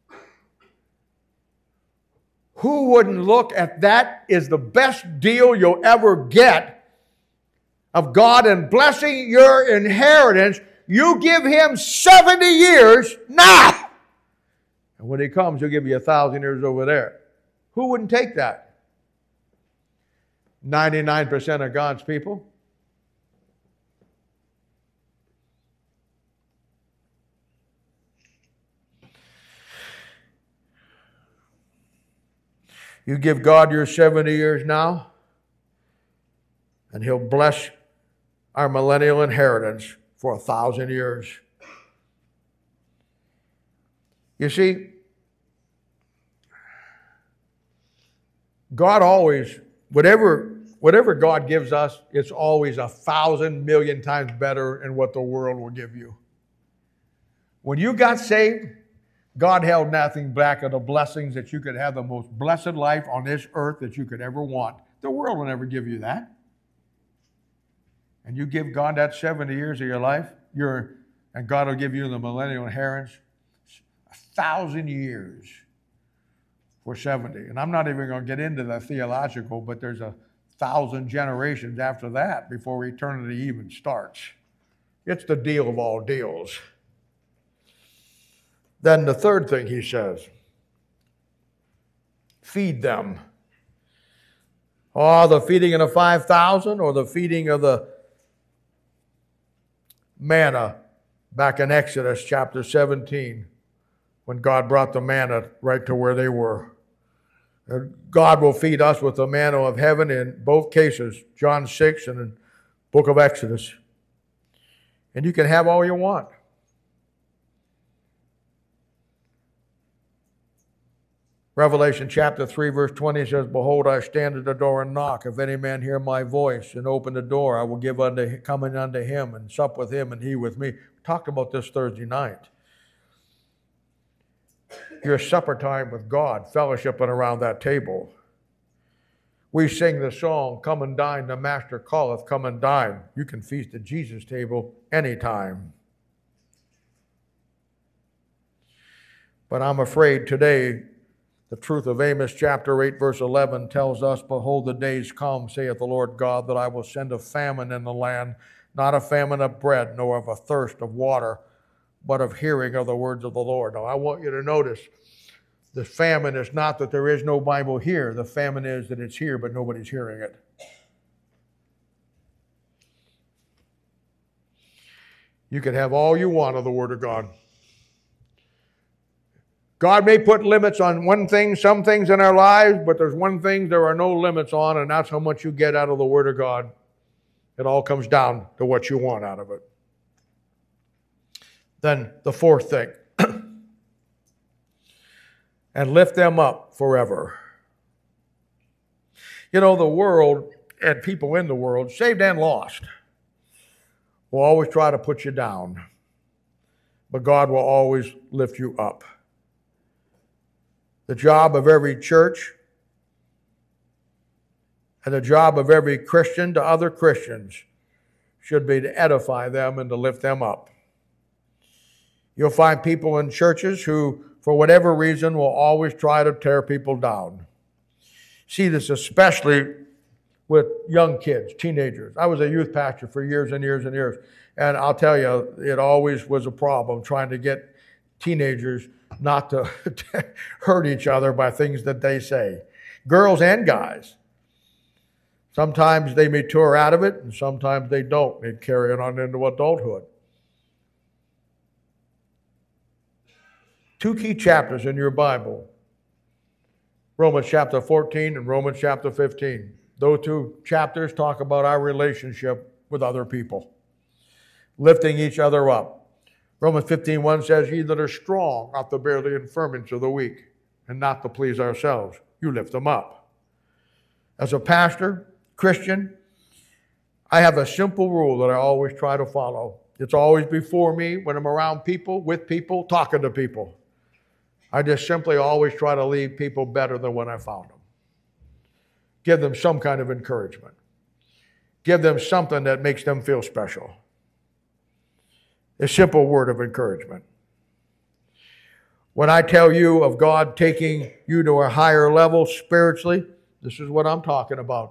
Who wouldn't look at that as the best deal you'll ever get of God and blessing your inheritance? You give him 70 years now. And when he comes, he'll give you 1,000 years over there. Who wouldn't take that? 99% of God's people. You give God your 70 years now, and he'll bless our millennial inheritance for 1,000 years. You see, God always, whatever God gives us, it's always 1,000 million times better than what the world will give you. When you got saved, God held nothing back of the blessings that you could have the most blessed life on this earth that you could ever want. The world will never give you that. And you give God that 70 years of your life, and God will give you the millennial inheritance, 1,000 years for 70. And I'm not even going to get into the theological, but there's 1,000 generations after that before eternity even starts. It's the deal of all deals. Then the third thing he says, feed them. Oh, the feeding of the 5,000 or the feeding of the manna back in Exodus chapter 17 when God brought the manna right to where they were. God will feed us with the manna of heaven in both cases, John 6 and the book of Exodus. And you can have all you want. Revelation chapter 3 verse 20 says, behold, I stand at the door and knock. If any man hear my voice and open the door, I will come in unto him and sup with him and he with me. We talked about this Thursday night. Your supper time with God, fellowshipping around that table. We sing the song, come and dine, the master calleth, come and dine. You can feast at Jesus' table anytime. But I'm afraid today, the truth of Amos chapter 8 verse 11 tells us, behold, the days come, saith the Lord God, that I will send a famine in the land, not a famine of bread, nor of a thirst of water, but of hearing of the words of the Lord. Now I want you to notice, the famine is not that there is no Bible here. The famine is that it's here, but nobody's hearing it. You can have all you want of the Word of God. God may put limits on some things in our lives, but there's one thing there are no limits on, and that's how much you get out of the Word of God. It all comes down to what you want out of it. Then the fourth thing, and lift them up forever. You know, the world and people in the world, saved and lost, will always try to put you down, but God will always lift you up. The job of every church and the job of every Christian to other Christians should be to edify them and to lift them up. You'll find people in churches who, for whatever reason, will always try to tear people down. See this especially with young kids, teenagers. I was a youth pastor for years and years and years, and I'll tell you, it always was a problem trying to get teenagers not to hurt each other by things that they say. Girls and guys. Sometimes they mature out of it, and sometimes they don't. They carry it on into adulthood. Two key chapters in your Bible, Romans chapter 14 and Romans chapter 15. Those two chapters talk about our relationship with other people, lifting each other up. Romans 15:1 says, ye that are strong ought to bear the infirmities of the weak, and not to please ourselves. You lift them up. As a pastor, Christian, I have a simple rule that I always try to follow. It's always before me when I'm around people, with people, talking to people. I just simply always try to leave people better than when I found them. Give them some kind of encouragement. Give them something that makes them feel special. A simple word of encouragement. When I tell you of God taking you to a higher level spiritually, this is what I'm talking about.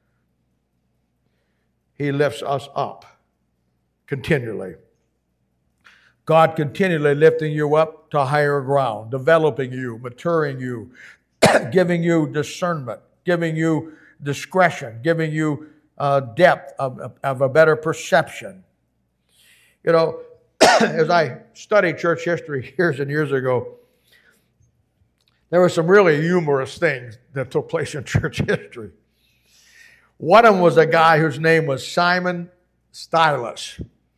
He lifts us up continually. God continually lifting you up to higher ground, developing you, maturing you, giving you discernment, giving you discretion, giving you depth of a better perception. You know, as I studied church history years and years ago, there were some really humorous things that took place in church history. One of them was a guy whose name was Simon Stylus.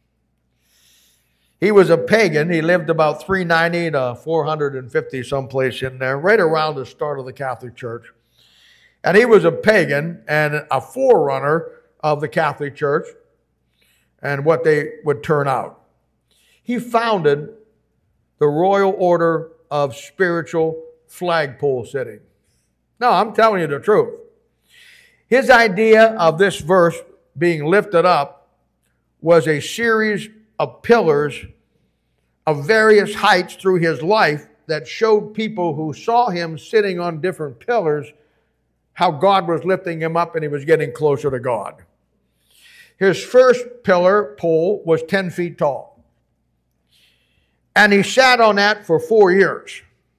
He was a pagan. He lived about 390 to 450 someplace in there, right around the start of the Catholic Church. And he was a pagan and a forerunner of the Catholic Church and what they would turn out. He founded the Royal Order of Spiritual Flagpole Sitting. No, I'm telling you the truth. His idea of this verse being lifted up was a series of pillars of various heights through his life that showed people who saw him sitting on different pillars how God was lifting him up and he was getting closer to God. His first pillar pole was 10 feet tall. And he sat on that for 4 years.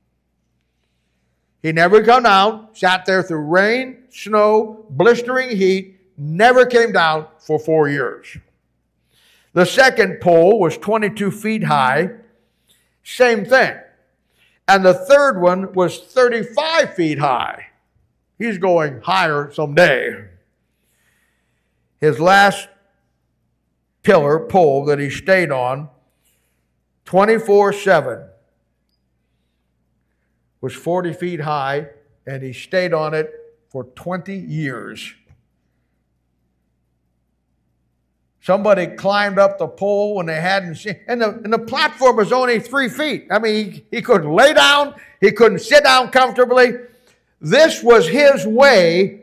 He never come down, sat there through rain, snow, blistering heat, never came down for 4 years. The second pole was 22 feet high, same thing. And the third one was 35 feet high. He's going higher someday. His last pillar, pole that he stayed on, 24/7, was 40 feet high, and he stayed on it for 20 years. Somebody climbed up the pole when they hadn't seen, and the platform was only 3 feet. I mean, he couldn't lay down, he couldn't sit down comfortably. This was his way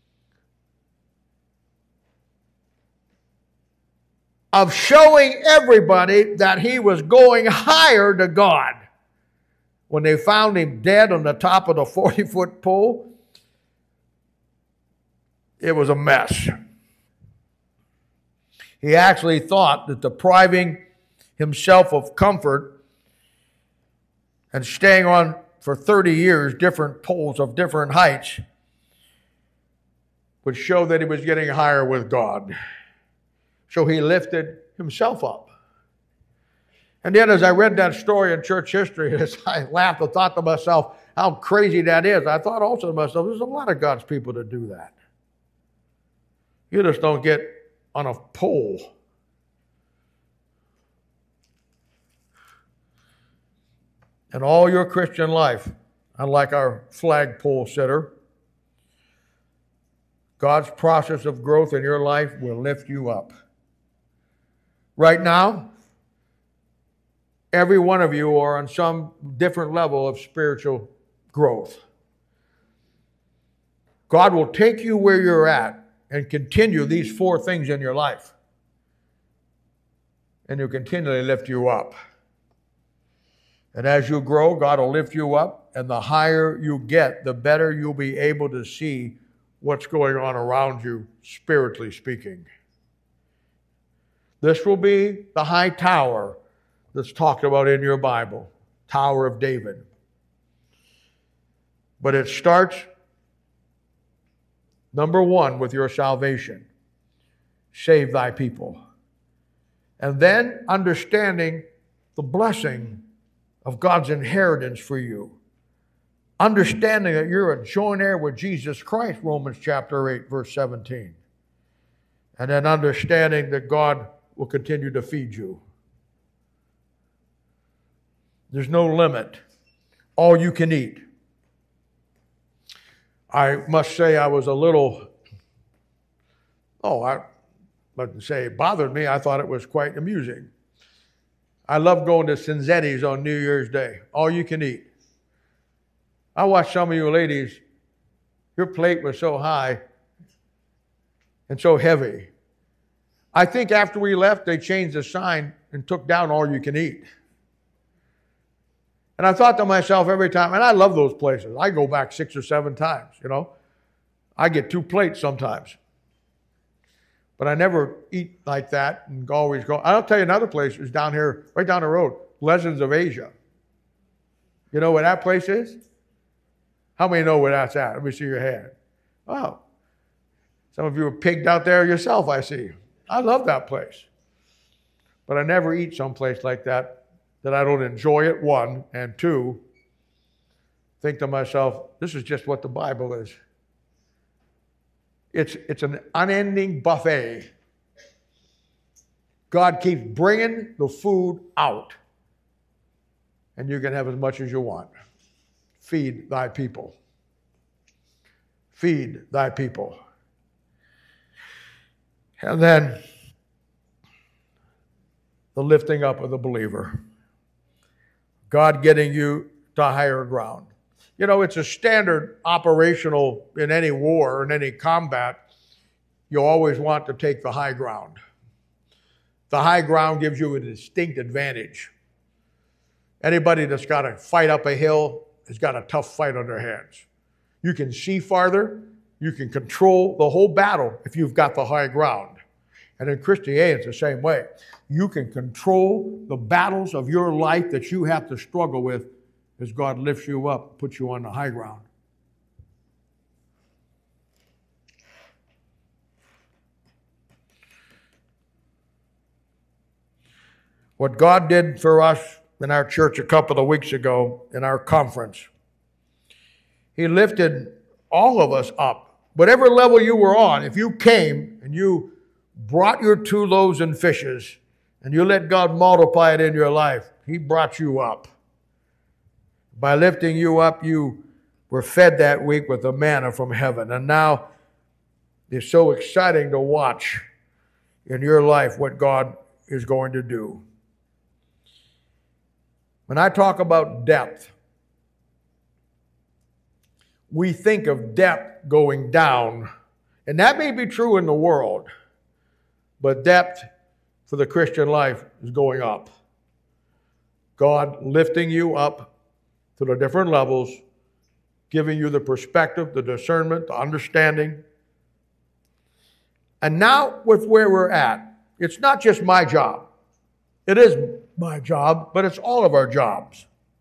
of showing everybody that he was going higher to God. When they found him dead on the top of the 40-foot pole, it was a mess. He actually thought that depriving himself of comfort and staying on for 30 years different poles of different heights would show that he was getting higher with God. So he lifted himself up. And yet, as I read that story in church history, as I laughed and thought to myself how crazy that is, I thought also to myself, there's a lot of God's people that do that. You just don't get on a pole. And all your Christian life, unlike our flagpole sitter, God's process of growth in your life will lift you up. Right now, every one of you are on some different level of spiritual growth. God will take you where you're at and continue these 4 things in your life. And He'll continually lift you up. And as you grow, God will lift you up. And the higher you get, the better you'll be able to see what's going on around you, spiritually speaking. This will be the high tower that's talked about in your Bible, Tower of David. But it starts, number 1, with your salvation. Save thy people. And then understanding the blessing of God's inheritance for you. Understanding that you're a joint heir with Jesus Christ, Romans chapter 8, verse 17. And then understanding that God will continue to feed you. There's no limit. All you can eat. I must say I was a little, I wouldn't say it bothered me. I thought it was quite amusing. I love going to Cinzetti's on New Year's Day. All you can eat. I watched some of you ladies, your plate was so high and so heavy. I think after we left, they changed the sign and took down all you can eat. And I thought to myself every time, and I love those places. I go back 6 or 7 times, I get 2 plates sometimes. But I never eat like that and always go. I'll tell you another place is down here, right down the road, Legends of Asia. You know where that place is? How many know where that's at? Let me see your hand. Oh, some of you are pigged out there yourself, I see. I love that place. But I never eat someplace like that I don't enjoy it, 1, and 2, think to myself, this is just what the Bible is. It's an unending buffet. God keeps bringing the food out, and you can have as much as you want. Feed thy people. Feed thy people. And then the lifting up of the believer. God getting you to higher ground. It's a standard operational in any war, in any combat. You always want to take the high ground. The high ground gives you a distinct advantage. Anybody that's got to fight up a hill has got a tough fight on their hands. You can see farther. You can control the whole battle if you've got the high ground. And in Christianity, it's the same way. You can control the battles of your life that you have to struggle with as God lifts you up, puts you on the high ground. What God did for us in our church a couple of weeks ago in our conference, He lifted all of us up. Whatever level you were on, if you came and you brought your 2 loaves and fishes and you let God multiply it in your life, He brought you up. By lifting you up, you were fed that week with the manna from heaven. And now it's so exciting to watch in your life what God is going to do. When I talk about depth, we think of depth going down. And that may be true in the world. But depth for the Christian life is going up. God lifting you up to the different levels, giving you the perspective, the discernment, the understanding. And now with where we're at, it's not just my job. It is my job, but it's all of our jobs.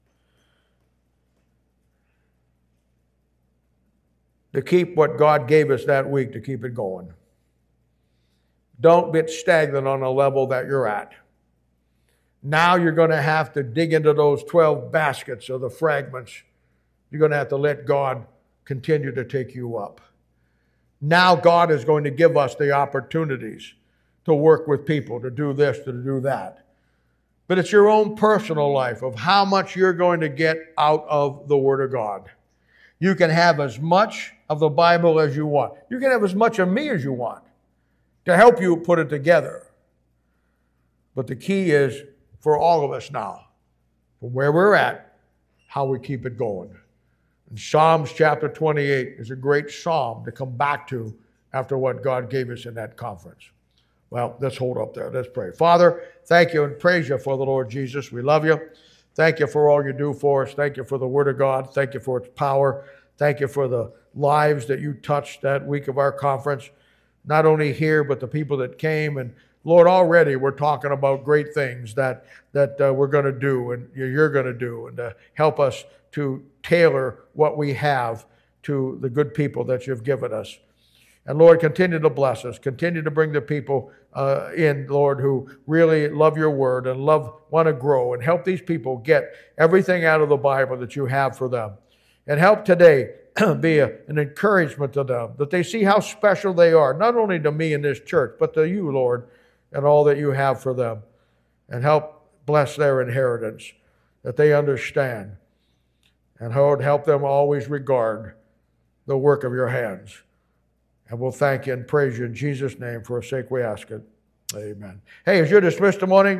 To keep what God gave us that week, to keep it going. Don't get stagnant on a level that you're at. Now you're going to have to dig into those 12 baskets of the fragments. You're going to have to let God continue to take you up. Now God is going to give us the opportunities to work with people, to do this, to do that. But it's your own personal life of how much you're going to get out of the Word of God. You can have as much of the Bible as you want. You can have as much of me as you want to help you put it together. But the key is for all of us now, from where we're at, how we keep it going. And Psalms chapter 28 is a great psalm to come back to after what God gave us in that conference. Well, let's hold up there. Let's pray. Father, thank you and praise you for the Lord Jesus. We love you. Thank you for all you do for us. Thank you for the Word of God. Thank you for its power. Thank you for the lives that you touched that week of our conference, not only here, but the people that came. And Lord, already we're talking about great things that we're going to do and you're going to do, and to help us to tailor what we have to the good people that you've given us. And Lord, continue to bless us. Continue to bring the people in, Lord, who really love your word and want to grow, and help these people get everything out of the Bible that you have for them. And help today be an encouragement to them, that they see how special they are, not only to me in this church, but to you, Lord, and all that you have for them. And help bless their inheritance. that they understand. And Lord, help them always regard the work of your hands. And we'll thank you and praise you in Jesus' name. For a sake we ask it. Amen. Hey, as you're dismissed this morning,